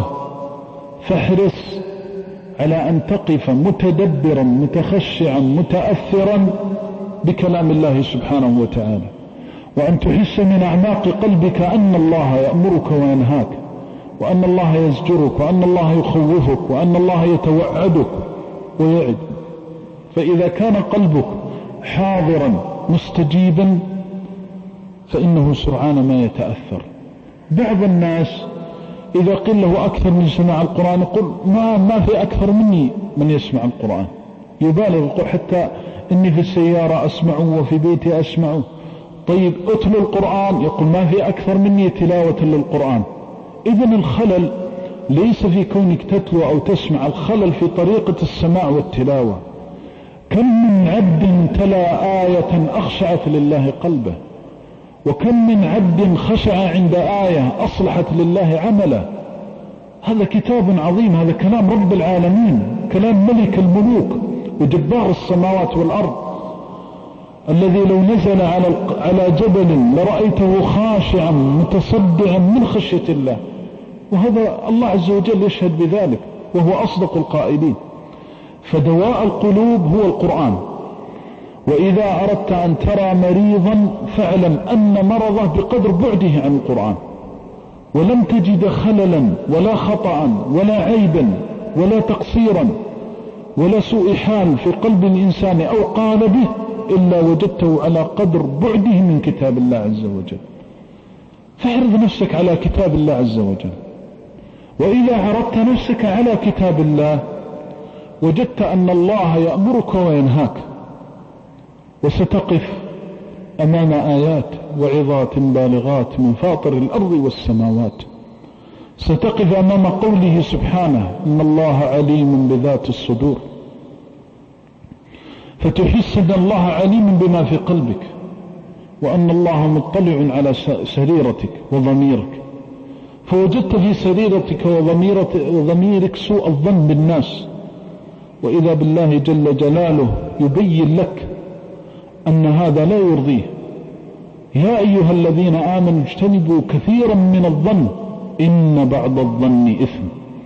فاحرص على أن تقف متدبرا متخشعا متأثرا بكلام الله سبحانه وتعالى، وأن تحس من أعماق قلبك أن الله يأمرك وينهاك، وأن الله يزجرك، وأن الله يخوفك، وأن الله يتوعدك ويعد. فإذا كان قلبك حاضرا مستجيبا فإنه سرعان ما يتأثر. بعض الناس إذا قيل له أكثر من سماع القرآن يقول ما, ما في أكثر مني من يسمع القرآن، يبالغ يقول حتى إني في السيارة أسمعه وفي بيتي أسمعه. طيب اتلو القرآن، يقول ما في أكثر مني تلاوة للقرآن. إذن الخلل ليس في كونك تتلو أو تسمع، الخلل في طريقة السماع والتلاوة. كم من عبد تلا آية أخشعت لله قلبه، وكم من عبد خشع عند آية أصلحت لله عمله. هذا كتاب عظيم، هذا كلام رب العالمين، كلام ملك الملوك وجبار السماوات والأرض، الذي لو نزل على على جبل لرأيته خاشعا متصدعا من خشية الله. وهذا الله عز وجل يشهد بذلك وهو أصدق القائلين. فدواء القلوب هو القرآن. وإذا أردت أن ترى مريضا فاعلم أن مرضه بقدر بعده عن القرآن، ولم تجد خللا ولا خطأ ولا عيبا ولا تقصيرا ولا سوء حال في قلب الإنسان أو قال به إلا وجدته على قدر بعده من كتاب الله عز وجل. فاعرض نفسك على كتاب الله عز وجل. وإذا عرضت نفسك على كتاب الله وجدت أن الله يأمرك وينهاك، وستقف أمام آيات وعظات بالغات من فاطر الأرض والسماوات. ستقف أمام قوله سبحانه: إن الله عليم بذات الصدور، فتحس أن الله عليم بما في قلبك، وأن الله مطلع على سريرتك وضميرك. فوجدت في سريرتك وضميرك سوء الظن بالناس، وإذا بالله جل جلاله يبين لك أن هذا لا يرضيه. يا أيها الذين آمنوا اجتنبوا كثيرا من الظن إن بعض الظن إثم.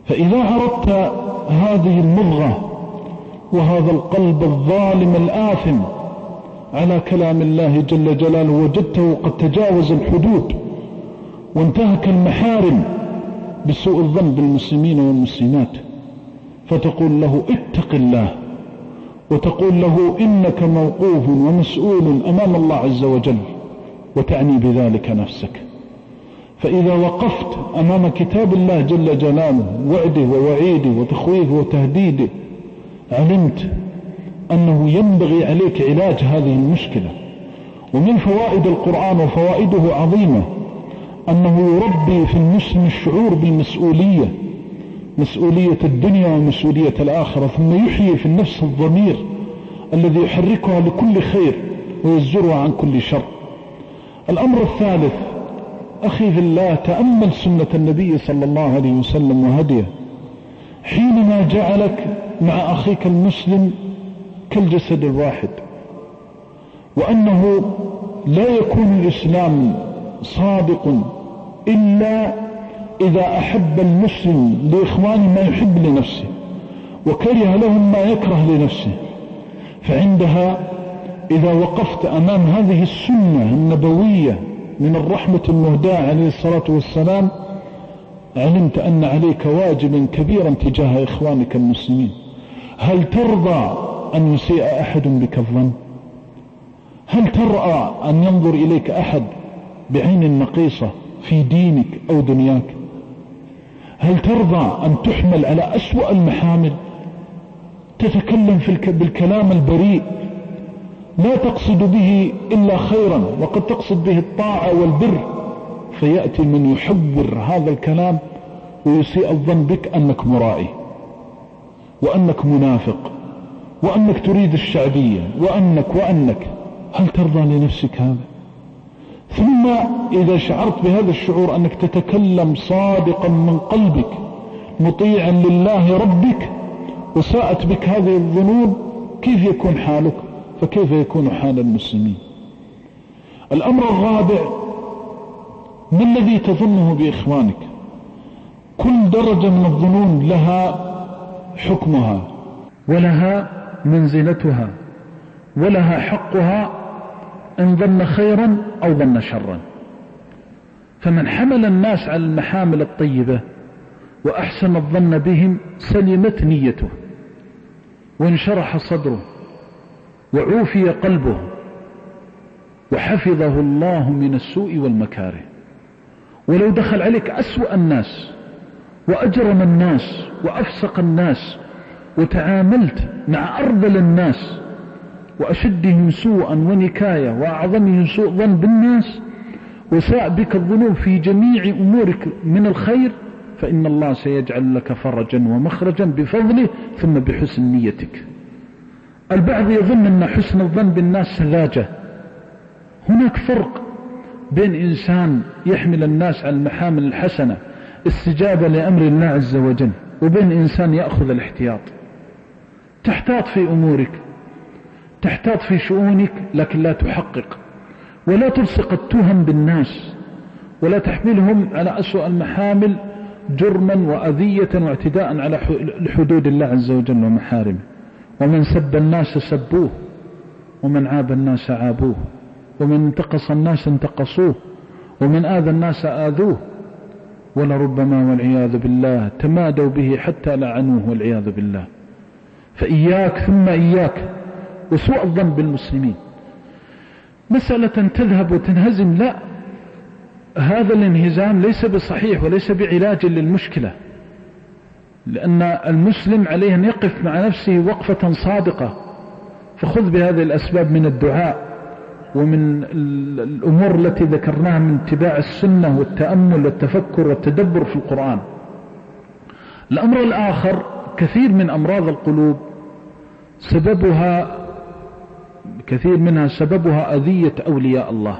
فإذا عرضت هذه المضغة وهذا القلب الظالم الآثم على كلام الله جل جلاله وجدته قد تجاوز الحدود وانتهك المحارم بسوء الظن بالمسلمين والمسلمات، فتقول له اتق الله، وتقول له إنك موقوف ومسؤول أمام الله عز وجل، وتعني بذلك نفسك. فإذا وقفت أمام كتاب الله جل جلاله وعده ووعيده وتخويفه وتهديده علمت أنه ينبغي عليك علاج هذه المشكلة. ومن فوائد القرآن وفوائده عظيمة أنه يربي في المسلم الشعور بالمسؤولية، مسؤولية الدنيا ومسؤولية الآخرة، ثم يحيي في النفس الضمير الذي يحركها لكل خير ويزجرها عن كل شر. الأمر الثالث أخي في الله، تأمل سنة النبي صلى الله عليه وسلم وهديه حينما جعلك مع أخيك المسلم كالجسد الواحد، وأنه لا يكون الإسلام صادق إلا إذا أحب المسلم لإخوانه ما يحب لنفسه وكره لهم ما يكره لنفسه. فعندها إذا وقفت أمام هذه السنة النبوية من الرحمة المهداة عليه الصلاة والسلام علمت أن عليك واجبا كبيرا تجاه إخوانك المسلمين. هل ترضى أن يسيء أحد بك الظن؟ هل ترأى أن ينظر إليك أحد بعين نقيصة في دينك أو دنياك؟ هل ترضى أن تحمل على أسوأ المحامل، تتكلم في بالكلام البريء لا تقصد به إلا خيرا وقد تقصد به الطاعة والبر، فيأتي من يحور هذا الكلام ويسيء الظن بك أنك مرائي وأنك منافق وأنك تريد الشعبية وأنك وأنك هل ترضى لنفسك هذا؟ ثم إذا شعرت بهذا الشعور أنك تتكلم صادقا من قلبك مطيعا لله ربك وساءت بك هذه الظنون، كيف يكون حالك؟ فكيف يكون حال المسلمين؟ الأمر الرابع، ما الذي تظنه بإخوانك؟ كل درجة من الظنون لها حكمها ولها منزلتها ولها حقها إن ظن خيرا أو ظن شرا. فمن حمل الناس على المحامل الطيبة وأحسن الظن بهم سلمت نيته وانشرح صدره وعوفي قلبه وحفظه الله من السوء والمكاره. ولو دخل عليك أسوأ الناس وأجرم الناس وأفسق الناس وتعاملت مع أرذل الناس وأشدهم سوءا ونكاية وأعظمهم سوء ظن بالناس وساء بك الظنون في جميع أمورك من الخير، فإن الله سيجعل لك فرجا ومخرجا بفضله ثم بحسن نيتك. البعض يظن أن حسن الظن بالناس سذاجة. هناك فرق بين إنسان يحمل الناس على المحامل الحسنة استجابة لأمر الله عز وجل، وبين إنسان يأخذ الاحتياط. تحتاط في أمورك، تحتاط في شؤونك، لكن لا تحقق ولا تلصق التهم بالناس ولا تحملهم على أسوأ المحامل جرما وأذية واعتداء على حدود الله عز وجل ومحارمه. ومن سب الناس سبوه ومن عاب الناس عابوه ومن انتقص الناس انتقصوه ومن آذى الناس آذوه ولربما والعياذ بالله تمادوا به حتى لعنوه والعياذ بالله. فإياك ثم إياك وسوء الظن بالمسلمين. مسألة تذهب وتنهزم، لا، هذا الانهزام ليس بصحيح وليس بعلاج للمشكلة، لأن المسلم عليه أن يقف مع نفسه وقفة صادقة. فخذ بهذه الأسباب من الدعاء ومن الأمور التي ذكرناها من اتباع السنة والتأمل والتفكر والتدبر في القرآن. الأمر الآخر، كثير من أمراض القلوب سببها كثير منها سببها أذية أولياء الله.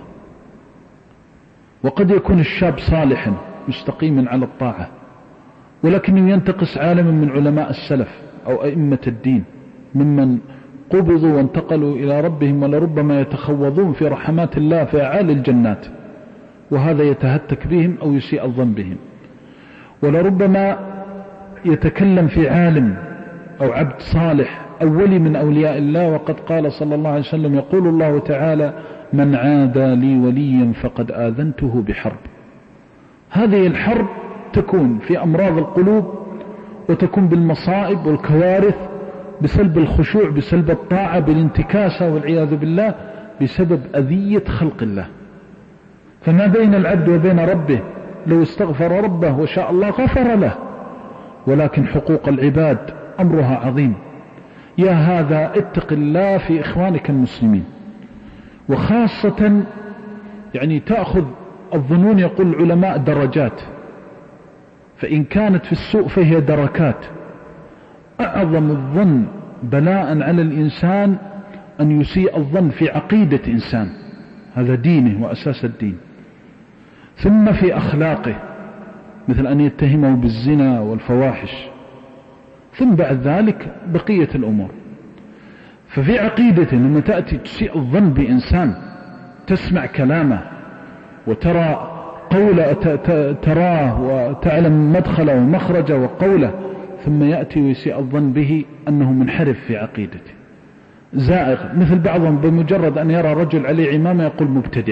وقد يكون الشاب صالحا مستقيما على الطاعة ولكنه ينتقص عالما من علماء السلف أو أئمة الدين ممن قبضوا وانتقلوا إلى ربهم، ولربما يتخوضون في رحمات الله في أعالي الجنات، وهذا يتهتك بهم أو يسيء الظن بهم. ولربما يتكلم في عالم أو عبد صالح أو ولي من أولياء الله، وقد قال صلى الله عليه وسلم: يقول الله تعالى: من عادى لي وليا فقد آذنته بحرب. هذه الحرب تكون في أمراض القلوب، وتكون بالمصائب والكوارث، بسلب الخشوع، بسلب الطاعة، بالانتكاسة والعياذ بالله، بسبب أذية خلق الله. فما بين العبد وبين ربه لو استغفر ربه وشاء الله غفر له، ولكن حقوق العباد أمرها عظيم. يا هذا اتق الله في إخوانك المسلمين، وخاصة يعني تأخذ الظنون، يقول العلماء درجات، فإن كانت في السوء فهي دركات. أعظم الظن بلاء على الإنسان أن يسيء الظن في عقيدة إنسان، هذا دينه وأساس الدين، ثم في أخلاقه، مثل أن يتهمه بالزنا والفواحش، ثم بعد ذلك بقية الأمور. ففي عقيدته لما تأتي تسيء الظن بإنسان، تسمع كلامه وترى قوله، تراه وتعلم مدخله ومخرجه وقوله، ثم يأتي ويسيء الظن به أنه منحرف في عقيدته، زائغ. مثل بعضهم بمجرد أن يرى رجل عليه عمامة يقول مبتدع،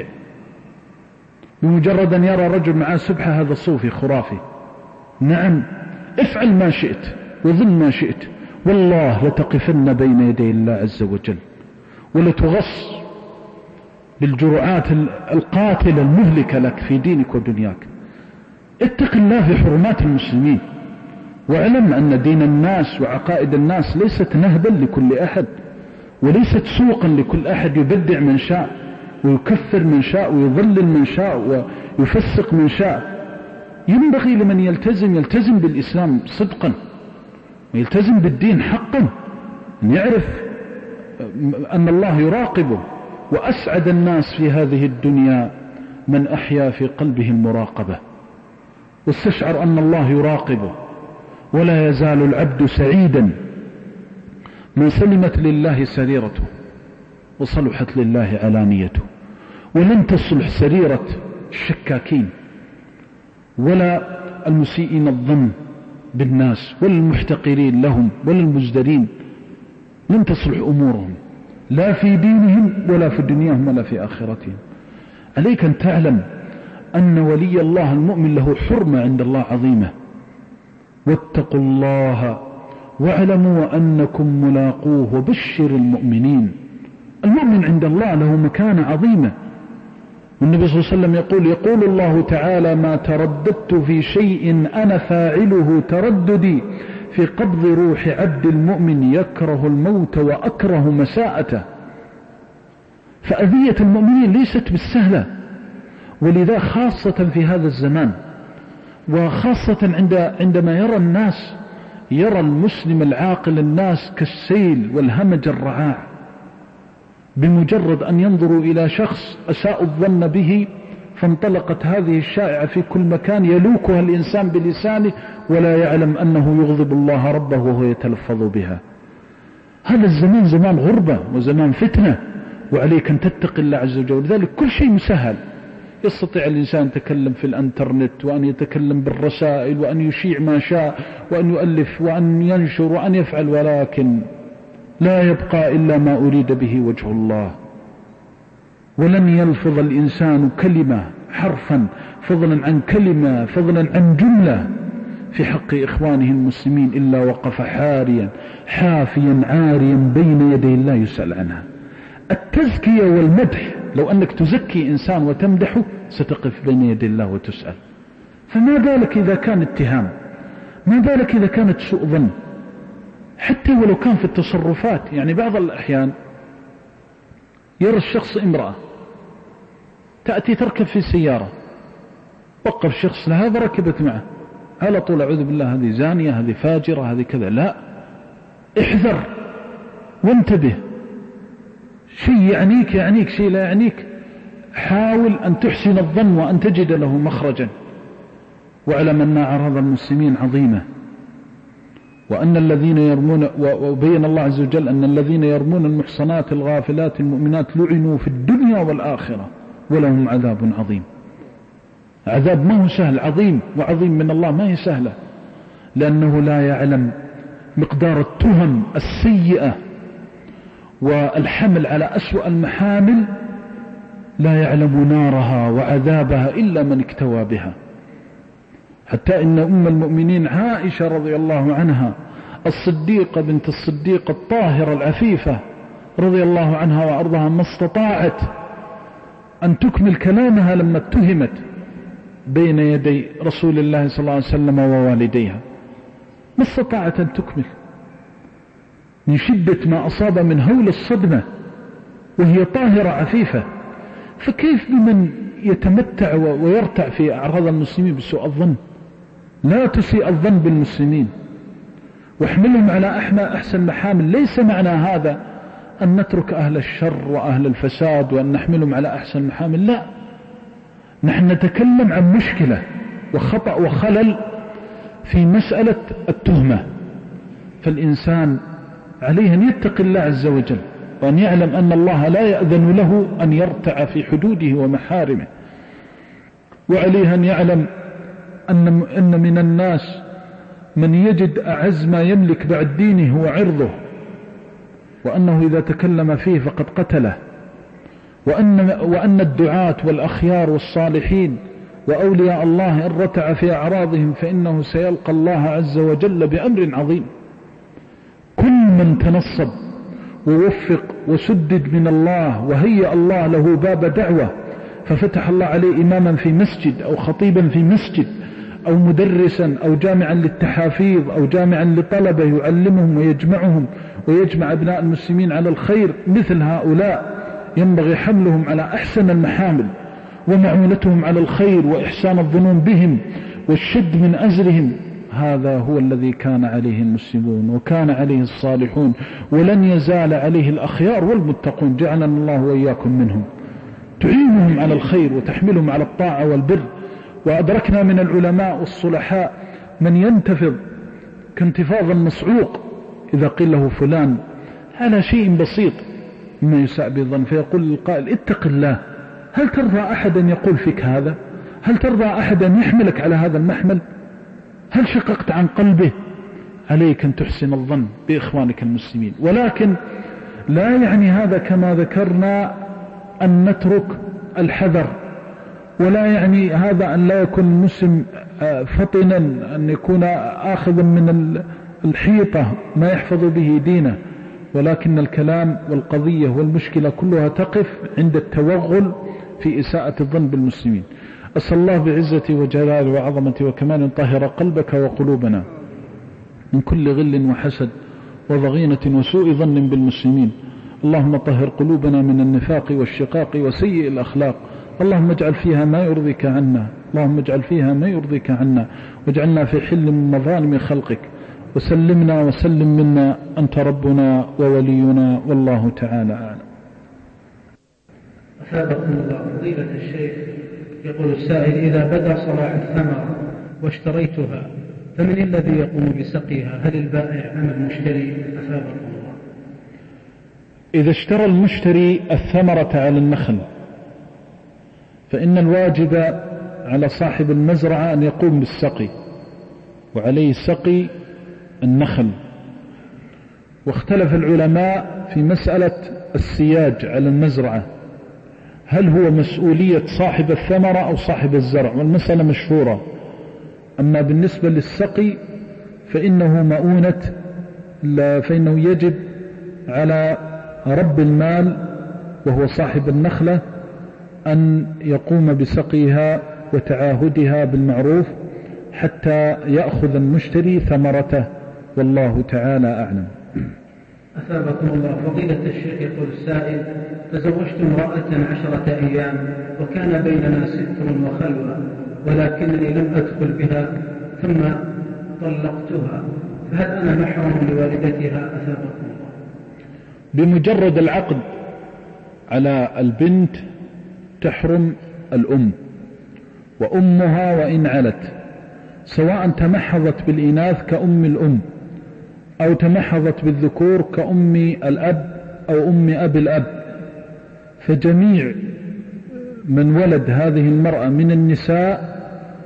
بمجرد أن يرى رجل معاه سبحة هذا صوفي خرافي. نعم، افعل ما شئت وظن ما شئت، والله لتقفن بين يدي الله عز وجل، ولتغص بالجرعات القاتلة المهلكة لك في دينك ودنياك. اتق الله في حرمات المسلمين، واعلم أن دين الناس وعقائد الناس ليست نهبا لكل أحد، وليست سوقا لكل أحد يبدع من شاء ويكفر من شاء ويضلل من شاء ويفسق من شاء. ينبغي لمن يلتزم يلتزم بالإسلام صدقا، ويلتزم بالدين حقا، أن يعرف أن الله يراقبه. وأسعد الناس في هذه الدنيا من أحيا في قلبه المراقبة، واستشعر أن الله يراقبه. ولا يزال العبد سعيدا من سلمت لله سريرته وصلحت لله علانيته. ولن تصلح سريرة الشكاكين ولا المسيئين الظن بالناس ولا المحتقرين لهم ولا المزدرين، لن تصلح أمورهم لا في دينهم ولا في دنياهم ولا في آخرتهم. عليك أن تعلم أن ولي الله المؤمن له حرمة عند الله عظيمة. واتقوا الله واعلموا أنكم ملاقوه وبشر المؤمنين. المؤمن عند الله له مكانة عظيمة. والنبي صلى الله عليه وسلم يقول يقول الله تعالى: ما ترددت في شيء أنا فاعله ترددي في قبض روح عبد المؤمن يكره الموت وأكره مساءته. فأذية المؤمنين ليست بالسهلة، ولذا خاصة في هذا الزمان، وخاصة عند عندما يرى الناس يرى المسلم العاقل الناس كالسيل والهمج الرعاع، بمجرد أن ينظروا إلى شخص أساء الظن به فانطلقت هذه الشائعة في كل مكان، يلوكها الإنسان بلسانه ولا يعلم أنه يغضب الله ربه وهو يتلفظ بها. هذا الزمان زمان غربة وزمان فتنة، وعليك أن تتقي الله عز وجل. لذلك كل شيء مسهل، يستطيع الإنسان يتكلم في الانترنت، وأن يتكلم بالرسائل، وأن يشيع ما شاء، وأن يؤلف، وأن ينشر، وأن يفعل، ولكن لا يبقى إلا ما أريد به وجه الله. ولن يلفظ الإنسان كلمة حرفا فضلا عن كلمة فضلا عن جملة في حق إخوانه المسلمين إلا وقف حاريا حافيا عاريا بين يدي الله يسأل عنها. التزكية والمدح، لو أنك تزكي إنسان وتمدحه ستقف بين يدي الله وتسأل. فما بالك إذا كان اتهام، ما بالك إذا كانت سوء ظن، حتى ولو كان في التصرفات. يعني بعض الأحيان يرى الشخص امرأة تأتي تركب في سيارة، وقف شخص لها فركبت معه، على طول أعوذ بالله هذه زانية، هذه فاجرة، هذه كذا. لا، احذر وانتبه. شيء يعنيك يعنيك، شيء لا يعنيك حاول أن تحسن الظن وأن تجد له مخرجا. واعلم أن أعراض المسلمين عظيمة، وأن الذين يرمون، وبين الله عز وجل أن الذين يرمون المحصنات الغافلات المؤمنات لعنوا في الدنيا والآخرة ولهم عذاب عظيم. عذاب ما هو سهل، عظيم، وعظيم من الله ما هي سهلة. لأنه لا يعلم مقدار التهم السيئة والحمل على أسوأ المحامل، لا يعلم نارها وعذابها إلا من اكتوى بها. حتى إن أم المؤمنين عائشة رضي الله عنها الصديقة بنت الصديق الطاهرة العفيفة رضي الله عنها وأرضها ما استطاعت أن تكمل كلامها لما اتهمت بين يدي رسول الله صلى الله عليه وسلم ووالديها، ما استطاعت أن تكمل من شدة ما أصاب من هول الصدمة وهي طاهرة عفيفة. فكيف بمن يتمتع ويرتع في أعراض المسلمين بسوء الظن؟ لا تسيء الظن بالمسلمين واحملهم على أحسن محامل. ليس معنى هذا أن نترك أهل الشر وأهل الفساد وأن نحملهم على أحسن محامل، لا، نحن نتكلم عن مشكلة وخطأ وخلل في مسألة التهمة. فالإنسان عليه أن يتقي الله عز وجل وأن يعلم أن الله لا يأذن له أن يرتع في حدوده ومحارمه، وعليه أن يعلم أن أن من الناس من يجد أعز ما يملك بعد دينه هو عرضه، وأنه إذا تكلم فيه فقد قتله، وأن, وأن الدعاة والأخيار والصالحين وأولياء الله إن رتع في أعراضهم فإنه سيلقى الله عز وجل بأمر عظيم. كل من تنصب ووفق وسدد من الله وهيأ الله له باب دعوة ففتح الله عليه إماما في مسجد أو خطيبا في مسجد أو مدرسا أو جامعا للتحافيظ أو جامعا لطلبة يعلمهم ويجمعهم ويجمع أبناء المسلمين على الخير، مثل هؤلاء ينبغي حملهم على أحسن المحامل ومعونتهم على الخير وإحسان الظنون بهم والشد من أزرهم. هذا هو الذي كان عليه المسلمون وكان عليه الصالحون ولن يزال عليه الأخيار والمتقون، جعلنا الله وإياكم منهم. تعينهم على الخير وتحملهم على الطاعة والبر. وأدركنا من العلماء والصلحاء من ينتفض كانتفاض المصعوق إذا قيل له فلان على شيء بسيط مما يساء بالظن فيقول القائل اتق الله. هل ترضى أحدا يقول فيك هذا؟ هل ترضى أحدا يحملك على هذا المحمل؟ هل شققت عن قلبه؟ عليك أن تحسن الظن بإخوانك المسلمين، ولكن لا يعني هذا كما ذكرنا أن نترك الحذر، ولا يعني هذا أن لا يكون المسلم فطنا، أن يكون آخذا من الحيطة ما يحفظ به دينه، ولكن الكلام والقضية والمشكلة كلها تقف عند التوغل في إساءة الظن بالمسلمين. أسأل الله بعزتي وجلاله وعظمتي وكمال أن طهر قلبك وقلوبنا من كل غل وحسد وضغينة وسوء ظن بالمسلمين. اللهم طهر قلوبنا من النفاق والشقاق وسيء الأخلاق. اللهم اجعل فيها ما يرضيك عنا، اللهم اجعل فيها ما يرضيك عنا، واجعلنا في حل من مظالم خلقك، وسلمنا وسلم منا، أنت ربنا وولينا، والله تعالى أعلم. أثابكم الله فضيلة الشيخ. يقول السائل: إذا بدا صلاح الثمرة واشتريتها فمن الذي يقوم بسقيها؟ هل البائع أم المشتري؟ أثابكم الله. إذا اشترى المشتري الثمرة على النخل فإن الواجب على صاحب المزرعة أن يقوم بالسقي، وعليه سقي النخل. واختلف العلماء في مسألة السياج على المزرعة، هل هو مسؤولية صاحب الثمرة أو صاحب الزرع؟ والمسألة مشهورة. أما بالنسبة للسقي فإنه مؤونة، فإنه يجب على رب المال وهو صاحب النخلة أن يقوم بسقيها وتعاهدها بالمعروف حتى يأخذ المشتري ثمرته، والله تعالى أعلم. أثابكم الله فضيلة الشيخ. يقول السائل: تزوجت امرأة عشرة أيام وكان بيننا ستر وخلوة، ولكنني لم أدخل بها ثم طلقتها، فهل أنا محرم لوالدتها؟ أثابكم الله. بمجرد العقد على البنت تحرم الأم وأمها وإن علت، سواء تمحضت بالإناث كأم الأم أو تمحضت بالذكور كأم الأب أو أم أب الأب، فجميع من ولد هذه المرأة من النساء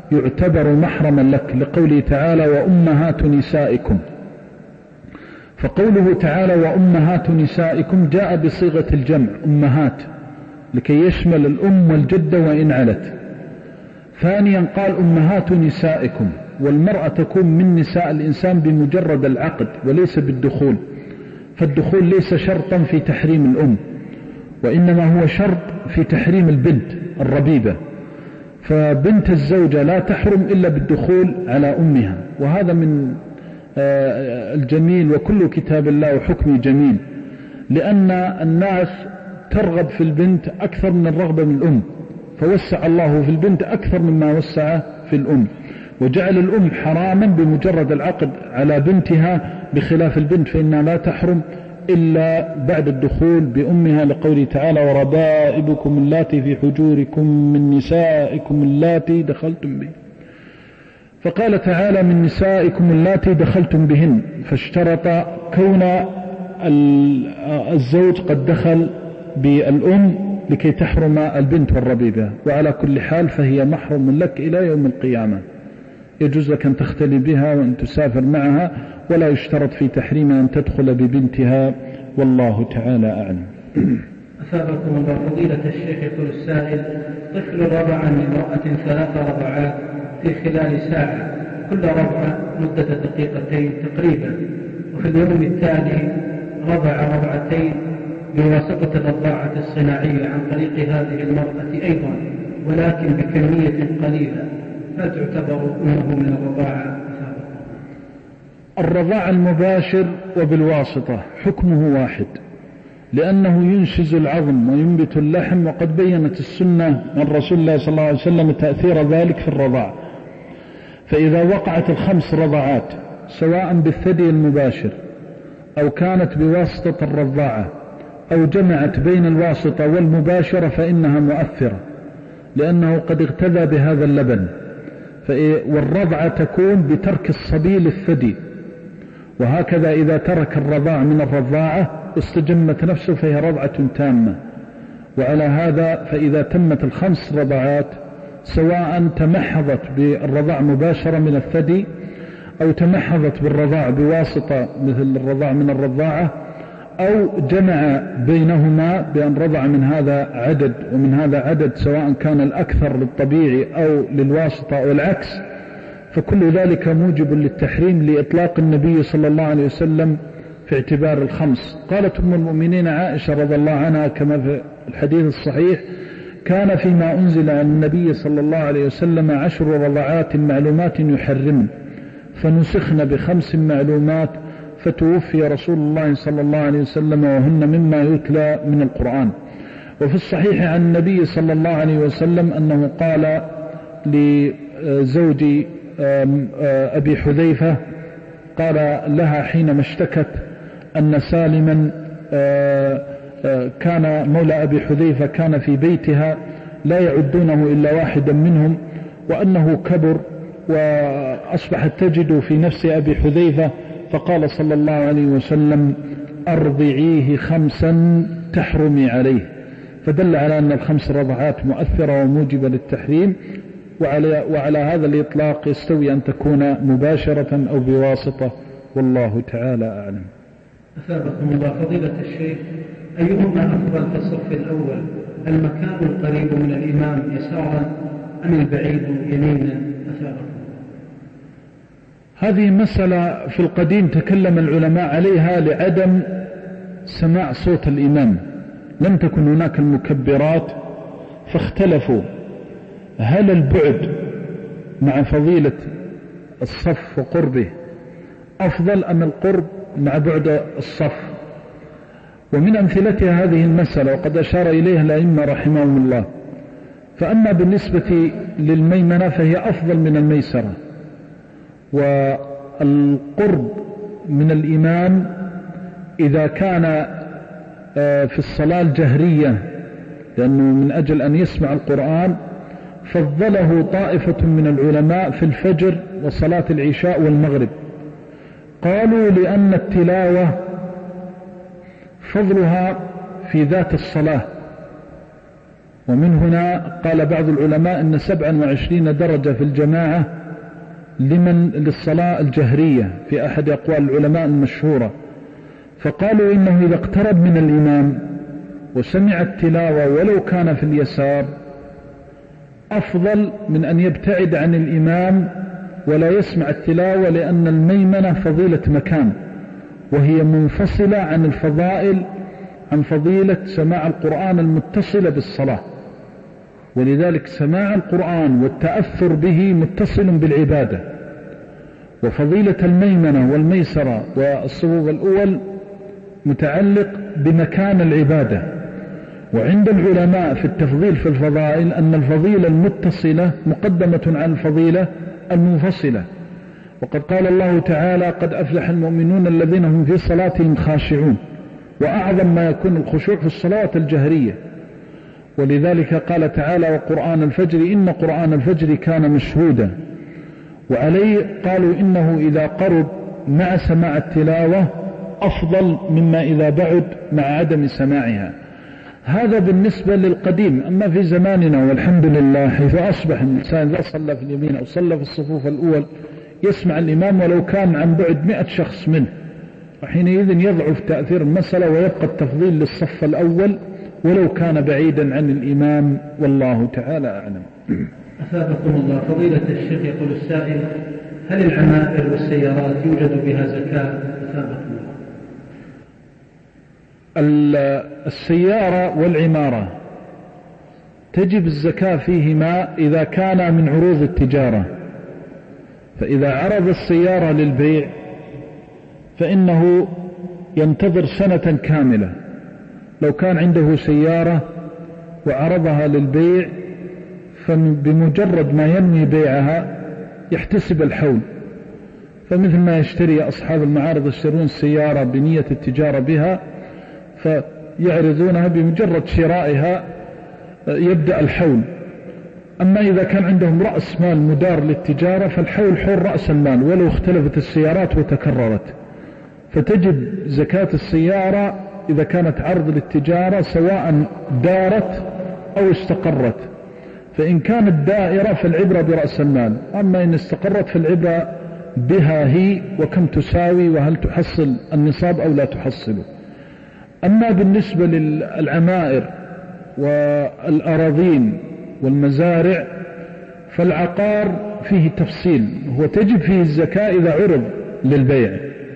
يعتبر محرما لك، لقوله تعالى وأمهات نسائكم. فقوله تعالى وأمهات نسائكم جاء بصيغة الجمع أمهات لكي يشمل الأم والجدة وإن علت. ثانيا قال أمهات نسائكم، والمرأة تكون من نساء الإنسان بمجرد العقد وليس بالدخول، فالدخول ليس شرطا في تحريم الأم، وإنما هو شرط في تحريم البنت الربيبة. فبنت الزوجة لا تحرم إلا بالدخول على أمها، وهذا من الجميل، وكل كتاب الله وحكمه جميل، لأن الناس ترغب في البنت أكثر من الرغبة من الأم، فوسع الله في البنت أكثر مما وسع في الأم، وجعل الأم حراما بمجرد العقد على بنتها، بخلاف البنت فإنها لا تحرم إلا بعد الدخول بأمها، لقوله تعالى وربائبكم اللاتي في حجوركم من نسائكم اللاتي دخلتم به. فقال تعالى من نسائكم اللاتي دخلتم بهن، فاشترط كون الزوج قد دخل بالأم لكي تحرم البنت والربيبة. وعلى كل حال فهي محرم لك إلى يوم القيامة، يجوز لك أن تختلي بها وأن تسافر معها، ولا يشترط في تحريمها أن تدخل ببنتها، والله تعالى أعلم. أثابكم الله فضيلة الشيخ. يقول السائل: طفل رضع من امرأة ثلاث رضعات في خلال ساعة، كل رضعة مدة دقيقتين تقريبا، وفي اليوم التالي رضع رضعتين بواسطة الرضاعة الصناعية عن طريق هذه المرأة أيضا، ولكن بكمية قليلة، هل تعتبر أمه من الرضاعة؟ الرضاع المباشر وبالواسطة حكمه واحد، لأنه ينشز العظم وينبت اللحم، وقد بينت السنة من رسول الله صلى الله عليه وسلم تأثير ذلك في الرضاع. فإذا وقعت الخمس رضعات سواء بالثدي المباشر أو كانت بواسطة الرضاعة أو جمعت بين الواسطة والمباشرة فإنها مؤثرة، لأنه قد اغتذى بهذا اللبن. والرضعة تكون بترك الصبي للثدي، وهكذا إذا ترك الرضاع من الرضاعة استجمت نفسه فهي رضعة تامة. وعلى هذا فإذا تمت الخمس رضعات سواء تمحضت بالرضاع مباشرة من الثدي أو تمحضت بالرضاع بواسطة مثل الرضاع من الرضاعة، أو جمع بينهما بأن رضع من هذا عدد ومن هذا عدد، سواء كان الأكثر للطبيعي أو للواسطة أو العكس، فكل ذلك موجب للتحريم لإطلاق النبي صلى الله عليه وسلم في اعتبار الخمس. قالت أم المؤمنين عائشة رضي الله عنها كما في الحديث الصحيح: كان فيما أنزل عن النبي صلى الله عليه وسلم عشر رضعات معلومات يحرمن، فنسخن بخمس معلومات، فتوفي رسول الله صلى الله عليه وسلم وهن مما يتلى من القرآن. وفي الصحيح عن النبي صلى الله عليه وسلم أنه قال لزوج أبي حذيفة، قال لها حينما اشتكت أن سالما كان مولى أبي حذيفة كان في بيتها لا يعدونه إلا واحدا منهم، وأنه كبر وأصبحت تجد في نفس أبي حذيفة، فقال صلى الله عليه وسلم: أرضعيه خمسا تحرمي عليه. فدل على أن الخمس رضعات مؤثرة وموجبة للتحريم، وعلى, وعلى هذا الإطلاق يستوي أن تكون مباشرة أو بواسطة، والله تعالى أعلم. أثابكم الله فضيلة الشيخ. أيهما أفضل في الصف الأول، المكان القريب من الإمام يسارا أم البعيد يمينا؟ أثابكم. هذه مسألة في القديم تكلم العلماء عليها لعدم سماع صوت الإمام، لم تكن هناك المكبرات، فاختلفوا هل البعد مع فضيلة الصف وقربه أفضل أم القرب مع بعد الصف. ومن أمثلتها هذه المسألة، وقد أشار إليها الأئمة رحمهم الله. فأما بالنسبة للميمنة فهي أفضل من الميسرة، والقرب من الإمام إذا كان في الصلاة الجهرية، لأنه من أجل أن يسمع القرآن، فضله طائفة من العلماء في الفجر وصلاة العشاء والمغرب. قالوا لأن التلاوة فضلها في ذات الصلاة، ومن هنا قال بعض العلماء أن سبعا وعشرين درجة في الجماعة لمن للصلاة الجهرية في أحد أقوال العلماء المشهورة، فقالوا إنه إذا اقترب من الإمام وسمع التلاوة ولو كان في اليسار أفضل من أن يبتعد عن الإمام ولا يسمع التلاوة، لأن الميمنة فضيلة مكان وهي منفصلة عن الفضائل عن فضيلة سماع القرآن المتصلة بالصلاة، ولذلك سماع القرآن والتأثر به متصل بالعبادة، وفضيلة الميمنة والميسرة والصفوف الأول متعلق بمكان العبادة. وعند العلماء في التفضيل في الفضائل أن الفضيلة المتصلة مقدمة عن الفضيلة المنفصلة، وقد قال الله تعالى: قد أفلح المؤمنون الذين هم في صلاتهم خاشعون، وأعظم ما يكون الخشوع في الصلاة الجهرية، ولذلك قال تعالى: وقرآن الفجر إن قرآن الفجر كان مشهودا. وعليه قالوا إنه إذا قرب مع سماع التلاوة أفضل مما إذا بعد مع عدم سماعها. هذا بالنسبة للقديم. أما في زماننا والحمد لله حيث أصبح الإنسان إذا صلى في اليمين أو صلى في الصفوف الأول يسمع الإمام ولو كان عن بعد مئة شخص منه، وحينئذ يضعف تأثير المسألة ويبقى التفضيل للصف الأول ولو كان بعيدا عن الإمام، والله تعالى أعلم. أثابكم الله. فضيلة الشيخ يقول السائل: هل العمائر والسيارات يوجد بها زكاة؟ أثابكم الله. السيارة والعمارة تجب الزكاة فيهما إذا كان من عروض التجارة، فإذا عرض السيارة للبيع فإنه ينتظر سنة كاملة. لو كان عنده سيارة وعرضها للبيع فبمجرد ما ينوي بيعها يحتسب الحول، فمثل ما يشتري أصحاب المعارض يشترون السيارة بنية التجارة بها فيعرضونها، بمجرد شرائها يبدأ الحول. أما إذا كان عندهم رأس مال مدار للتجارة فالحول حول رأس المال ولو اختلفت السيارات وتكررت، فتجب زكاة السيارة إذا كانت عرض للتجارة سواء دارت أو استقرت. فإن كانت دائرة فالعبرة برأس المال، أما إن استقرت فالعبرة بها هي وكم تساوي وهل تحصل النصاب أو لا تحصله. أما بالنسبة للعمائر والأراضين والمزارع فالعقار فيه تفصيل، هو تجب فيه الزكاة إذا عرض للبيع،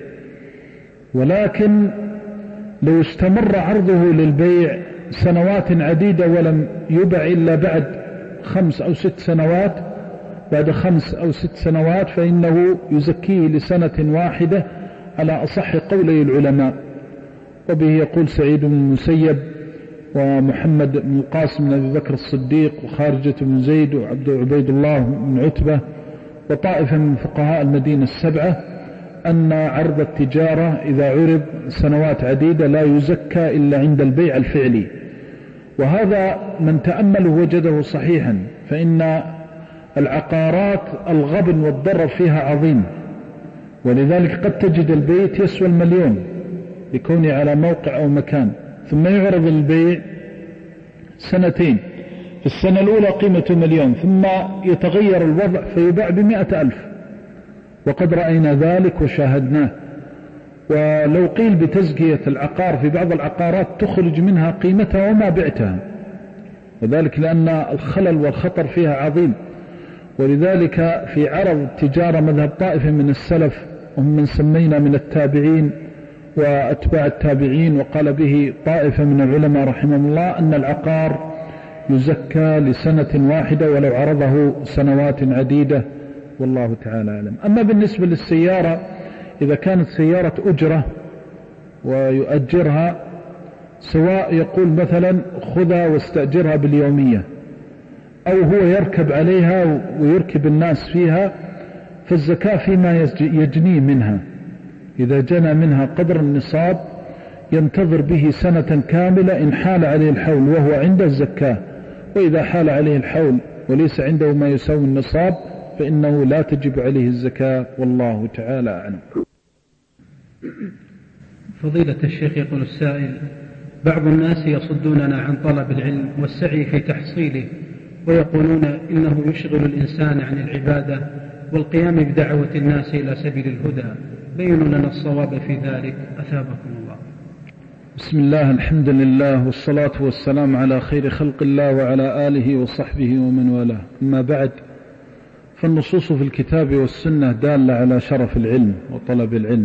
ولكن لو استمر عرضه للبيع سنوات عديدة ولم يبع إلا بعد خمس أو ست سنوات بعد خمس أو ست سنوات فإنه يزكيه لسنة واحدة على أصح قولي العلماء. وبه يقول سعيد بن المسيب ومحمد بن القاسم بن أبي بكر الصديق وخارجة بن زيد وعبد عبيد الله بن عتبة وطائفة من فقهاء المدينة السبعة أن عرض التجارة إذا عرض سنوات عديدة لا يزكى إلا عند البيع الفعلي، وهذا من تأمله وجده صحيحا، فإن العقارات الغبن والضرر فيها عظيم، ولذلك قد تجد البيت يسوى المليون لكونه على موقع أو مكان، ثم يعرض البيع سنتين، في السنة الأولى قيمته مليون ثم يتغير الوضع فيباع بمئة ألف، وقد رأينا ذلك وشاهدناه. ولو قيل بتزكية العقار في بعض العقارات تخرج منها قيمتها وما بعتها، وذلك لأن الخلل والخطر فيها عظيم. ولذلك في عرض التجارة مذهب طائفة من السلف هم من سمينا من التابعين وأتباع التابعين، وقال به طائفة من العلماء رحمهم الله أن العقار يزكى لسنة واحدة ولو عرضه سنوات عديدة، والله تعالى أعلم. أما بالنسبة للسيارة إذا كانت سيارة أجرة ويؤجرها، سواء يقول مثلا خذها واستأجرها باليومية أو هو يركب عليها ويركب الناس فيها، فالزكاة فيما يجنيه منها، إذا جنى منها قدر النصاب ينتظر به سنة كاملة، إن حال عليه الحول وهو عنده الزكاة، وإذا حال عليه الحول وليس عنده ما يساوي النصاب فإنه لا تجب عليه الزكاة، والله تعالى أعلم. فضيلة الشيخ يقول السائل: بعض الناس يصدوننا عن طلب العلم والسعي في تحصيله، ويقولون إنه يشغل الإنسان عن العبادة والقيام بدعوة الناس إلى سبيل الهدى. بينوا لنا الصواب في ذلك أثابكم الله. بسم الله، الحمد لله، والصلاة والسلام على خير خلق الله وعلى آله وصحبه ومن والاه. أما بعد، فالنصوص في الكتاب والسنة دالة على شرف العلم وطلب العلم.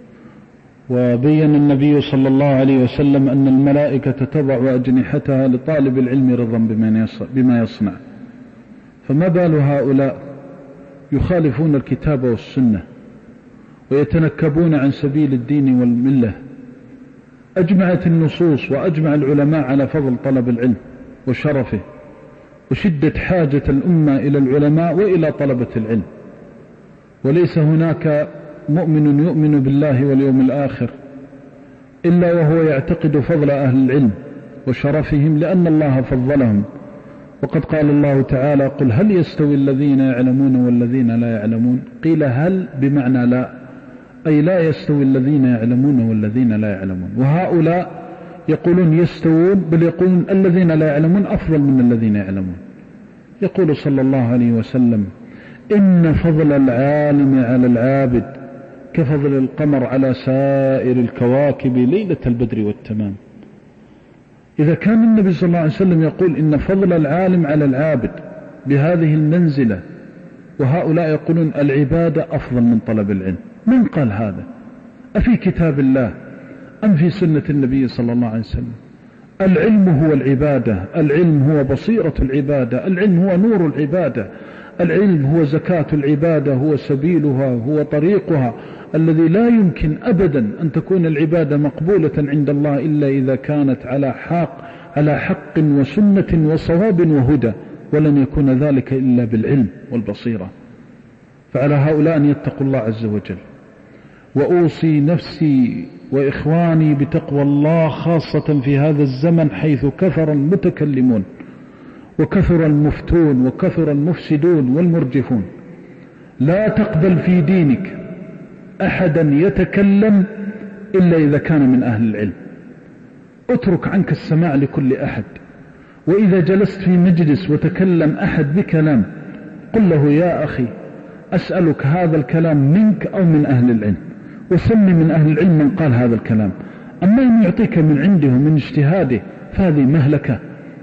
وبين النبي صلى الله عليه وسلم أن الملائكة تضع أجنحتها لطالب العلم رضا بما يصنع، فما بال هؤلاء يخالفون الكتاب والسنة ويتنكبون عن سبيل الدين والملة. أجمعت النصوص وأجمع العلماء على فضل طلب العلم وشرفه وشدة حاجة الأمة إلى العلماء وإلى طلبة العلم، وليس هناك مؤمن يؤمن بالله واليوم الآخر إلا وهو يعتقد فضل أهل العلم وشرفهم، لأن الله فضلهم. وقد قال الله تعالى: قل هل يستوي الذين يعلمون والذين لا يعلمون؟ قيل هل بمعنى لا، أي لا يستوي الذين يعلمون والذين لا يعلمون. وهؤلاء يقولون يستوون، بل يقولون الذين لا يعلمون أفضل من الذين يعلمون. يقول صلى الله عليه وسلم: إن فضل العالم على العابد كفضل القمر على سائر الكواكب ليلة البدر والتمام. إذا كان النبي صلى الله عليه وسلم يقول إن فضل العالم على العابد بهذه المنزلة، وهؤلاء يقولون العبادة أفضل من طلب العلم، من قال هذا؟ أفي كتاب الله أم في سنة النبي صلى الله عليه وسلم؟ العلم هو العبادة، العلم هو بصيرة العبادة، العلم هو نور العبادة، العلم هو زكاة العبادة، هو سبيلها، هو طريقها الذي لا يمكن أبدا أن تكون العبادة مقبولة عند الله إلا إذا كانت على حق على حق وسنة وصواب وهدى، ولن يكون ذلك إلا بالعلم والبصيرة. فعلى هؤلاء أن يتقوا الله عز وجل. وأوصي نفسي وإخواني بتقوى الله، خاصة في هذا الزمن حيث كثر المتكلمون وكثر المفتون وكثر المفسدون والمرجفون. لا تقبل في دينك أحدا يتكلم إلا إذا كان من أهل العلم. اترك عنك السماع لكل أحد، وإذا جلست في مجلس وتكلم أحد بكلام قل له: يا أخي أسألك هذا الكلام منك أو من أهل العلم، وسمي من أهل العلم من قال هذا الكلام. أما أن يعطيك من عنده من اجتهاده فهذه مهلكة.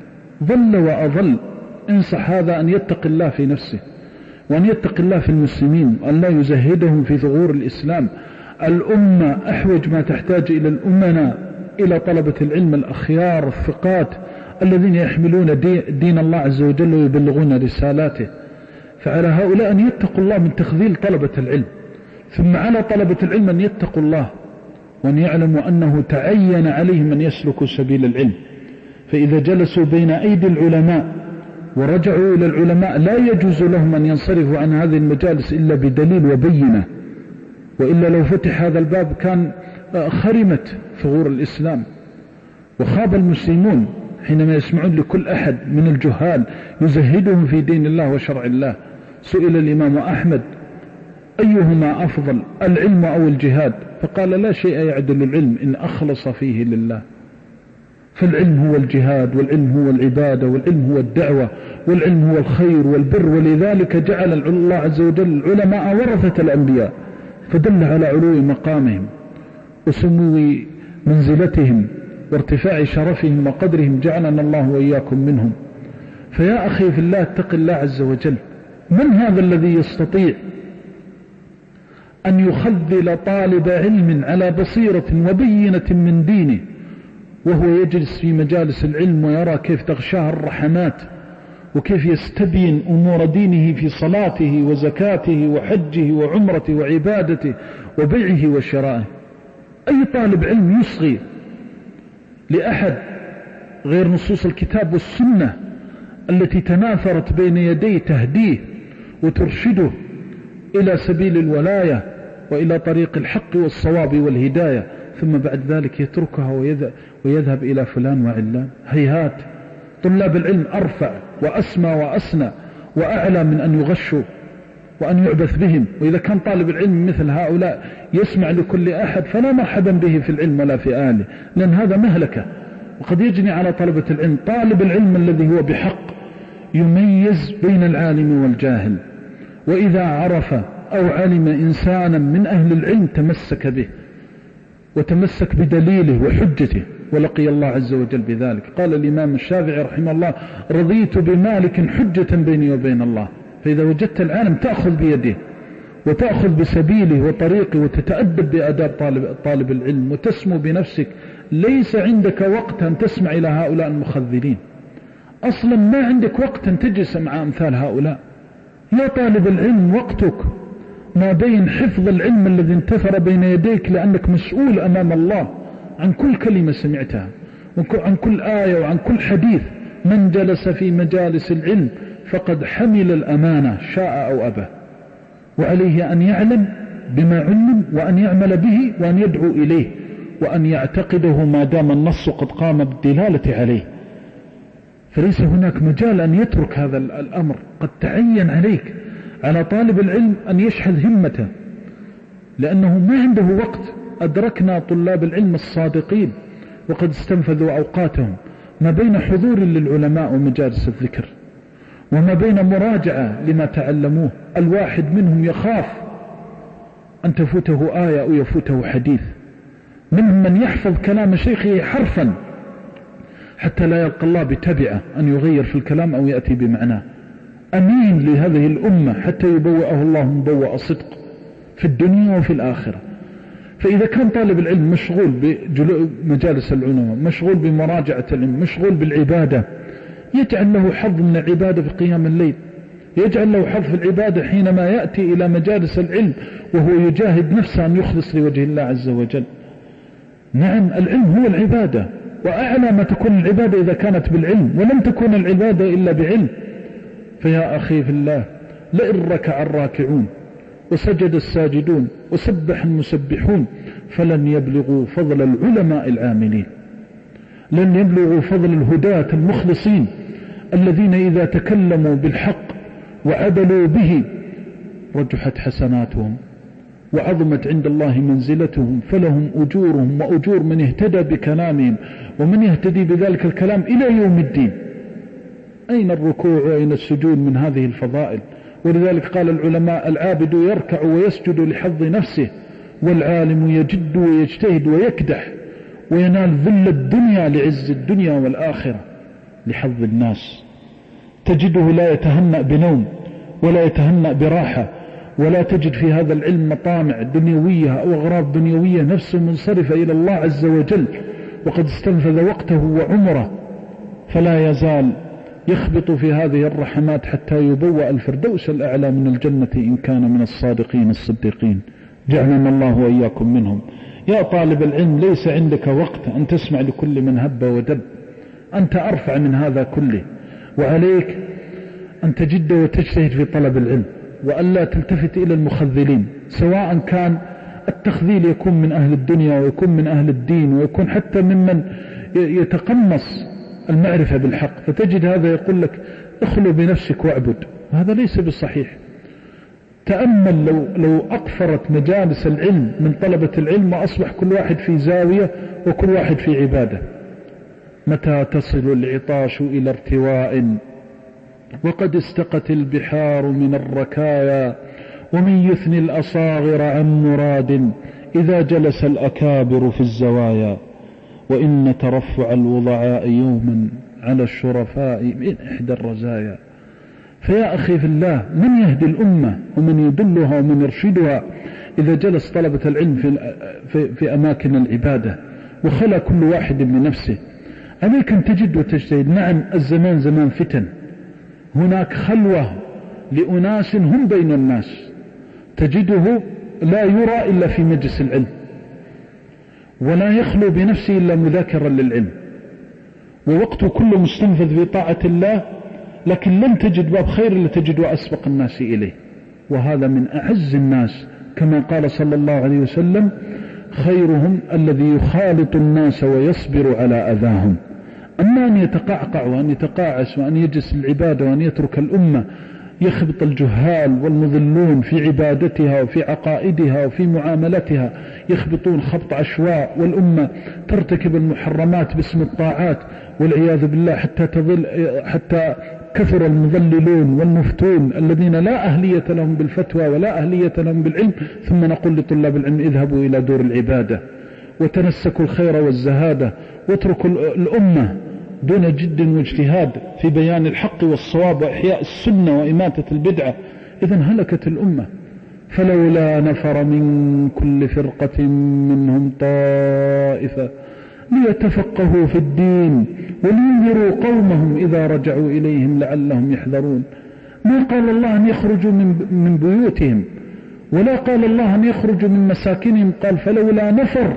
ظل وأظل. انصح هذا أن يتق الله في نفسه، وأن يتق الله في المسلمين، وأن لا يزهدهم في ثغور الإسلام. الأمة أحوج ما تحتاج إلى الأمنا إلى طلبة العلم الأخيار الثقات الذين يحملون دين الله عز وجل ويبلغون رسالاته. فعلى هؤلاء أن يتقوا الله من تخذيل طلبة العلم، ثم على طلبة العلم أن يتقوا الله وأن يعلموا أنه تعين عليهم أن يسلكوا سبيل العلم. فإذا جلسوا بين أيدي العلماء ورجعوا إلى العلماء لا يجوز لهم أن ينصرفوا عن هذه المجالس إلا بدليل وبينة، وإلا لو فتح هذا الباب كان خرمت ثغور الإسلام وخاب المسلمون حينما يسمعون لكل أحد من الجهال يزهدهم في دين الله وشرع الله. سئل الإمام أحمد: أيهما أفضل، العلم أو الجهاد؟ فقال: لا شيء يعدل العلم إن أخلص فيه لله. فالعلم هو الجهاد، والعلم هو العبادة، والعلم هو الدعوة، والعلم هو الخير والبر. ولذلك جعل الله عز وجل العلماء ورثة الأنبياء، فدل على علو مقامهم وسمو منزلتهم وارتفاع شرفهم وقدرهم، جعلنا الله وإياكم منهم. فيا أخي في الله اتق الله عز وجل. من هذا الذي يستطيع أن يخذل طالب علم على بصيرة وبينة من دينه وهو يجلس في مجالس العلم ويرى كيف تغشاه الرحمات، وكيف يستبين أمور دينه في صلاته وزكاته وحجه وعمرته وعبادته وبيعه وشرائه؟ أي طالب علم يصغي لأحد غير نصوص الكتاب والسنة التي تناثرت بين يديه تهديه وترشده إلى سبيل الولاية وإلى طريق الحق والصواب والهداية، ثم بعد ذلك يتركها ويذهب إلى فلان وعلان؟ هيهات. طلاب العلم أرفع وأسمى وأسنى وأعلى من أن يغشوا وأن يعبث بهم. وإذا كان طالب العلم مثل هؤلاء يسمع لكل أحد فلا مرحبا به في العلم ولا في آله، لأن هذا مهلكة. وقد يجني على طلبة العلم. طالب العلم الذي هو بحق يميز بين العالم والجاهل، وإذا عرف أو علم إنسانا من أهل العلم تمسك به وتمسك بدليله وحجته ولقي الله عز وجل بذلك. قال الإمام الشافعي رحمه الله: رضيت بمالك حجة بيني وبين الله. فإذا وجدت العالم تأخذ بيده وتأخذ بسبيله وطريقه وتتأدب بأداب طالب, طالب العلم وتسمو بنفسك. ليس عندك وقت أن تسمع إلى هؤلاء المخذلين، أصلا ما عندك وقت أن تجلس مع أمثال هؤلاء. يا طالب العلم وقتك ما بين حفظ العلم الذي انتثر بين يديك، لأنك مسؤول أمام الله عن كل كلمة سمعتها وعن كل آية وعن كل حديث. من جلس في مجالس العلم فقد حمل الأمانة شاء أو أبى، وعليه أن يعلم بما علم وأن يعمل به وأن يدعو إليه وأن يعتقده ما دام النص قد قام بالدلالة عليه. فليس هناك مجال أن يترك هذا الأمر. قد تعين عليك على طالب العلم أن يشحذ همته، لأنه ما عنده وقت. أدركنا طلاب العلم الصادقين وقد استنفذوا أوقاتهم ما بين حضور للعلماء ومجالس الذكر وما بين مراجعة لما تعلموه. الواحد منهم يخاف أن تفوته آية أو يفوته حديث. منهم من يحفظ كلام شيخه حرفا حتى لا يلقى الله بتبعه أن يغير في الكلام أو يأتي بمعناه. أمين لهذه الأمة حتى يبوأه الله مبوأ صدق في الدنيا وفي الآخرة. فإذا كان طالب العلم مشغول بمجالس العلماء، مشغول بمراجعة العلم، مشغول بالعبادة، يجعل له حظ من العبادة في قيام الليل، يجعل له حظ في العبادة حينما يأتي إلى مجالس العلم وهو يجاهد نفسه أن يخلص لوجه الله عز وجل. نعم، العلم هو العبادة، وأعلى ما تكون العبادة إذا كانت بالعلم، ولم تكون العبادة إلا بعلم. فيا أخي في الله، لئن ركع الراكعون وسجد الساجدون وسبح المسبحون فلن يبلغوا فضل العلماء العاملين، لن يبلغوا فضل الهداة المخلصين الذين إذا تكلموا بالحق وعدلوا به رجحت حسناتهم وعظمت عند الله منزلتهم، فلهم أجورهم وأجور من اهتدى بكلامهم ومن يهتدي بذلك الكلام إلى يوم الدين. أين الركوع وأين السجود من هذه الفضائل؟ ولذلك قال العلماء: العابد يركع ويسجد لحظ نفسه، والعالم يجد ويجتهد ويكدح وينال ذل الدنيا لعز الدنيا والآخرة لحظ الناس. تجده لا يتهنأ بنوم ولا يتهنأ براحة، ولا تجد في هذا العلم مطامع دنيوية أو أغراض دنيوية، نفسه منصرفة إلى الله عز وجل وقد استنفذ وقته وعمره، فلا يزال يخبط في هذه الرحمات حتى يبوأ الفردوس الأعلى من الجنة إن كان من الصادقين الصديقين. جعلنا الله وإياكم منهم. يا طالب العلم، ليس عندك وقت أن تسمع لكل من هب ودب، أنت أرفع من هذا كله، وعليك أن تجد وتجتهد في طلب العلم وألا تلتفت إلى المخذلين، سواء كان التخذيل يكون من أهل الدنيا ويكون من أهل الدين ويكون حتى ممن يتقمص المعرفة بالحق، فتجد هذا يقول لك اخلو بنفسك واعبد. هذا ليس بالصحيح. تأمل لو, لو أقفرت مجالس العلم من طلبة العلم وأصبح كل واحد في زاوية وكل واحد في عبادة. متى تصل العطاش إلى ارتواء وقد استقت البحار من الركايا، ومن يثني الأصاغر عن مراد إذا جلس الأكابر في الزوايا، وإن ترفع الوضعاء يوما على الشرفاء من إحدى الرزايا. فيا أخي في الله، من يهدي الأمة ومن يدلها ومن يرشدها إذا جلس طلبة العلم في, في, في أماكن العبادة وخلى كل واحد من نفسه؟ عليك أن تجد وتجتهد. نعم، الزمان زمان فتن، هناك خلوة لأناس هم بين الناس، تجده لا يرى إلا في مجلس العلم، ولا يخلو بنفسه إلا مذاكرا للعلم، ووقته كله مستنفذ في طاعة الله، لكن لن تجد باب خير إلا تجد أسبق الناس إليه. وهذا من أعز الناس، كما قال صلى الله عليه وسلم: خيرهم الذي يخالط الناس ويصبر على أذاهم. أما أن يتقعقع وأن يتقاعس وأن يجلس العبادة وأن يترك الأمة يخبط الجهال والمضلون في عبادتها وفي عقائدها وفي معاملتها، يخبطون خبط عشواء، والأمة ترتكب المحرمات باسم الطاعات والعياذ بالله حتى تظل حتى كثر المضللون والمفتون الذين لا أهلية لهم بالفتوى ولا أهلية لهم بالعلم. ثم نقول لطلاب العلم اذهبوا إلى دور العبادة وتنسكوا الخير والزهادة، واتركوا الأمة دون جد واجتهاد في بيان الحق والصواب وإحياء السنة وإماتة البدعة. إذن هلكت الأمة. فلولا نفر من كل فرقة منهم طائفة ليتفقهوا في الدين ولينذروا قومهم إذا رجعوا إليهم لعلهم يحذرون. ما قال الله أن يخرجوا من بيوتهم، ولا قال الله أن يخرجوا من مساكنهم، قال فلولا نفر.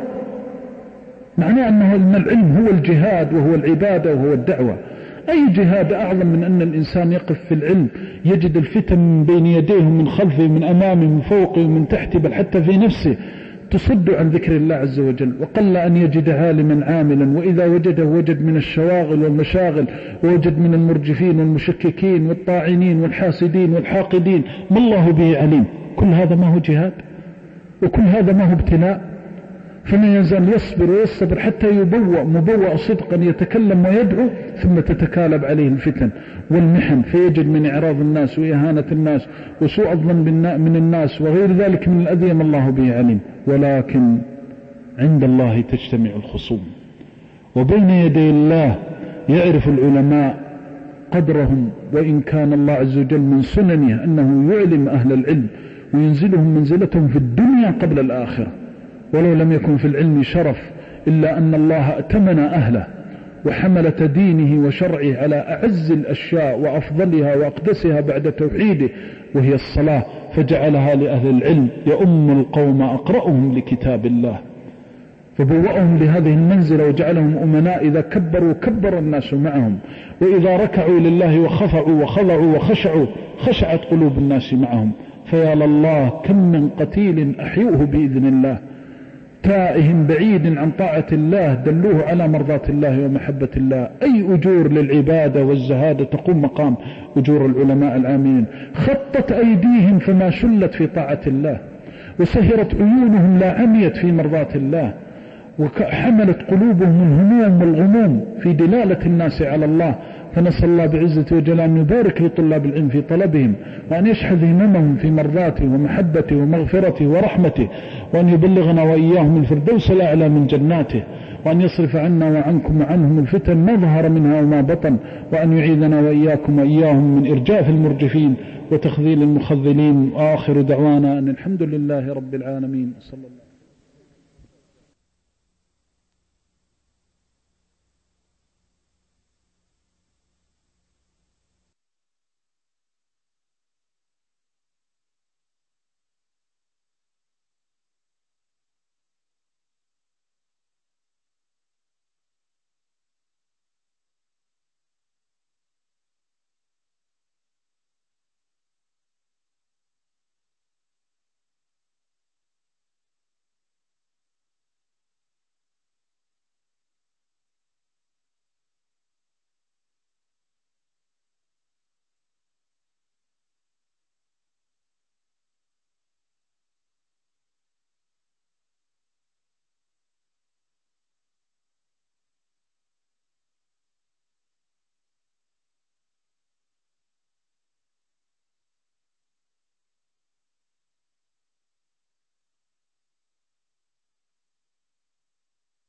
معناه أنه العلم هو الجهاد وهو العبادة وهو الدعوة. أي جهاد أعظم من أن الإنسان يقف في العلم يجد الفتن من بين يديه من خلفه من أمامه من فوقه من تحته بل حتى في نفسه تصد عن ذكر الله عز وجل. وقل أن يجد عالما عاملا، وإذا وجده وجد من الشواغل والمشاغل، ووجد من المرجفين والمشككين والطاعنين والحاسدين والحاقدين، ما الله به عليم. كل هذا ما هو جهاد، وكل هذا ما هو ابتلاء. فما يزال يصبر ويصبر حتى يبوأ مبوأ صدقا يتكلم ويدعو، ثم تتكالب عليه الفتن والمحن، فيجد من إعراض الناس وإهانة الناس وسوء الظن من الناس وغير ذلك من الأذية ما الله به عليم. ولكن عند الله تجتمع الخصوم، وبين يدي الله يعرف العلماء قدرهم. وإن كان الله عز وجل من سننه أنه يعلم أهل العلم وينزلهم منزلتهم في الدنيا قبل الآخرة، ولو لم يكن في العلم شرف إلا أن الله ائتمن أهله وحملة دينه وشرعه على أعز الأشياء وأفضلها وأقدسها بعد توحيده وهي الصلاة، فجعلها لأهل العلم يؤم القوم أقرأهم لكتاب الله، فبوأهم لهذه المنزلة وجعلهم أمناء. إذا كبروا كبر الناس معهم، وإذا ركعوا لله وخضعوا وخضعوا وخشعوا خشعت قلوب الناس معهم. فيا لله كم من قتيل أحيوه بإذن الله، تائه بعيد عن طاعة الله دلوه على مرضاة الله ومحبة الله. أي أجور للعبادة والزهادة تقوم مقام أجور العلماء العاملين. خطت أيديهم فما شلت في طاعة الله، وسهرت عيونهم لا عميت في مرضاة الله، وحملت قلوبهم الهموم والغموم في دلالة الناس على الله. فنسأل الله بعزته وجلاله أن يبارك لطلاب العلم في طلبهم، وأن يشحذ هممهم في مرضاته ومحبته ومغفرته ورحمته، وأن يبلغنا وإياهم الفردوس الأعلى من جناته، وأن يصرف عنا وعنكم وعنهم الفتن ما ظهر منها وما بطن، وأن يعيذنا وإياكم وإياهم من إرجاف المرجفين وتخذيل المخذلين. وآخر دعوانا أن الحمد لله رب العالمين. صلى الله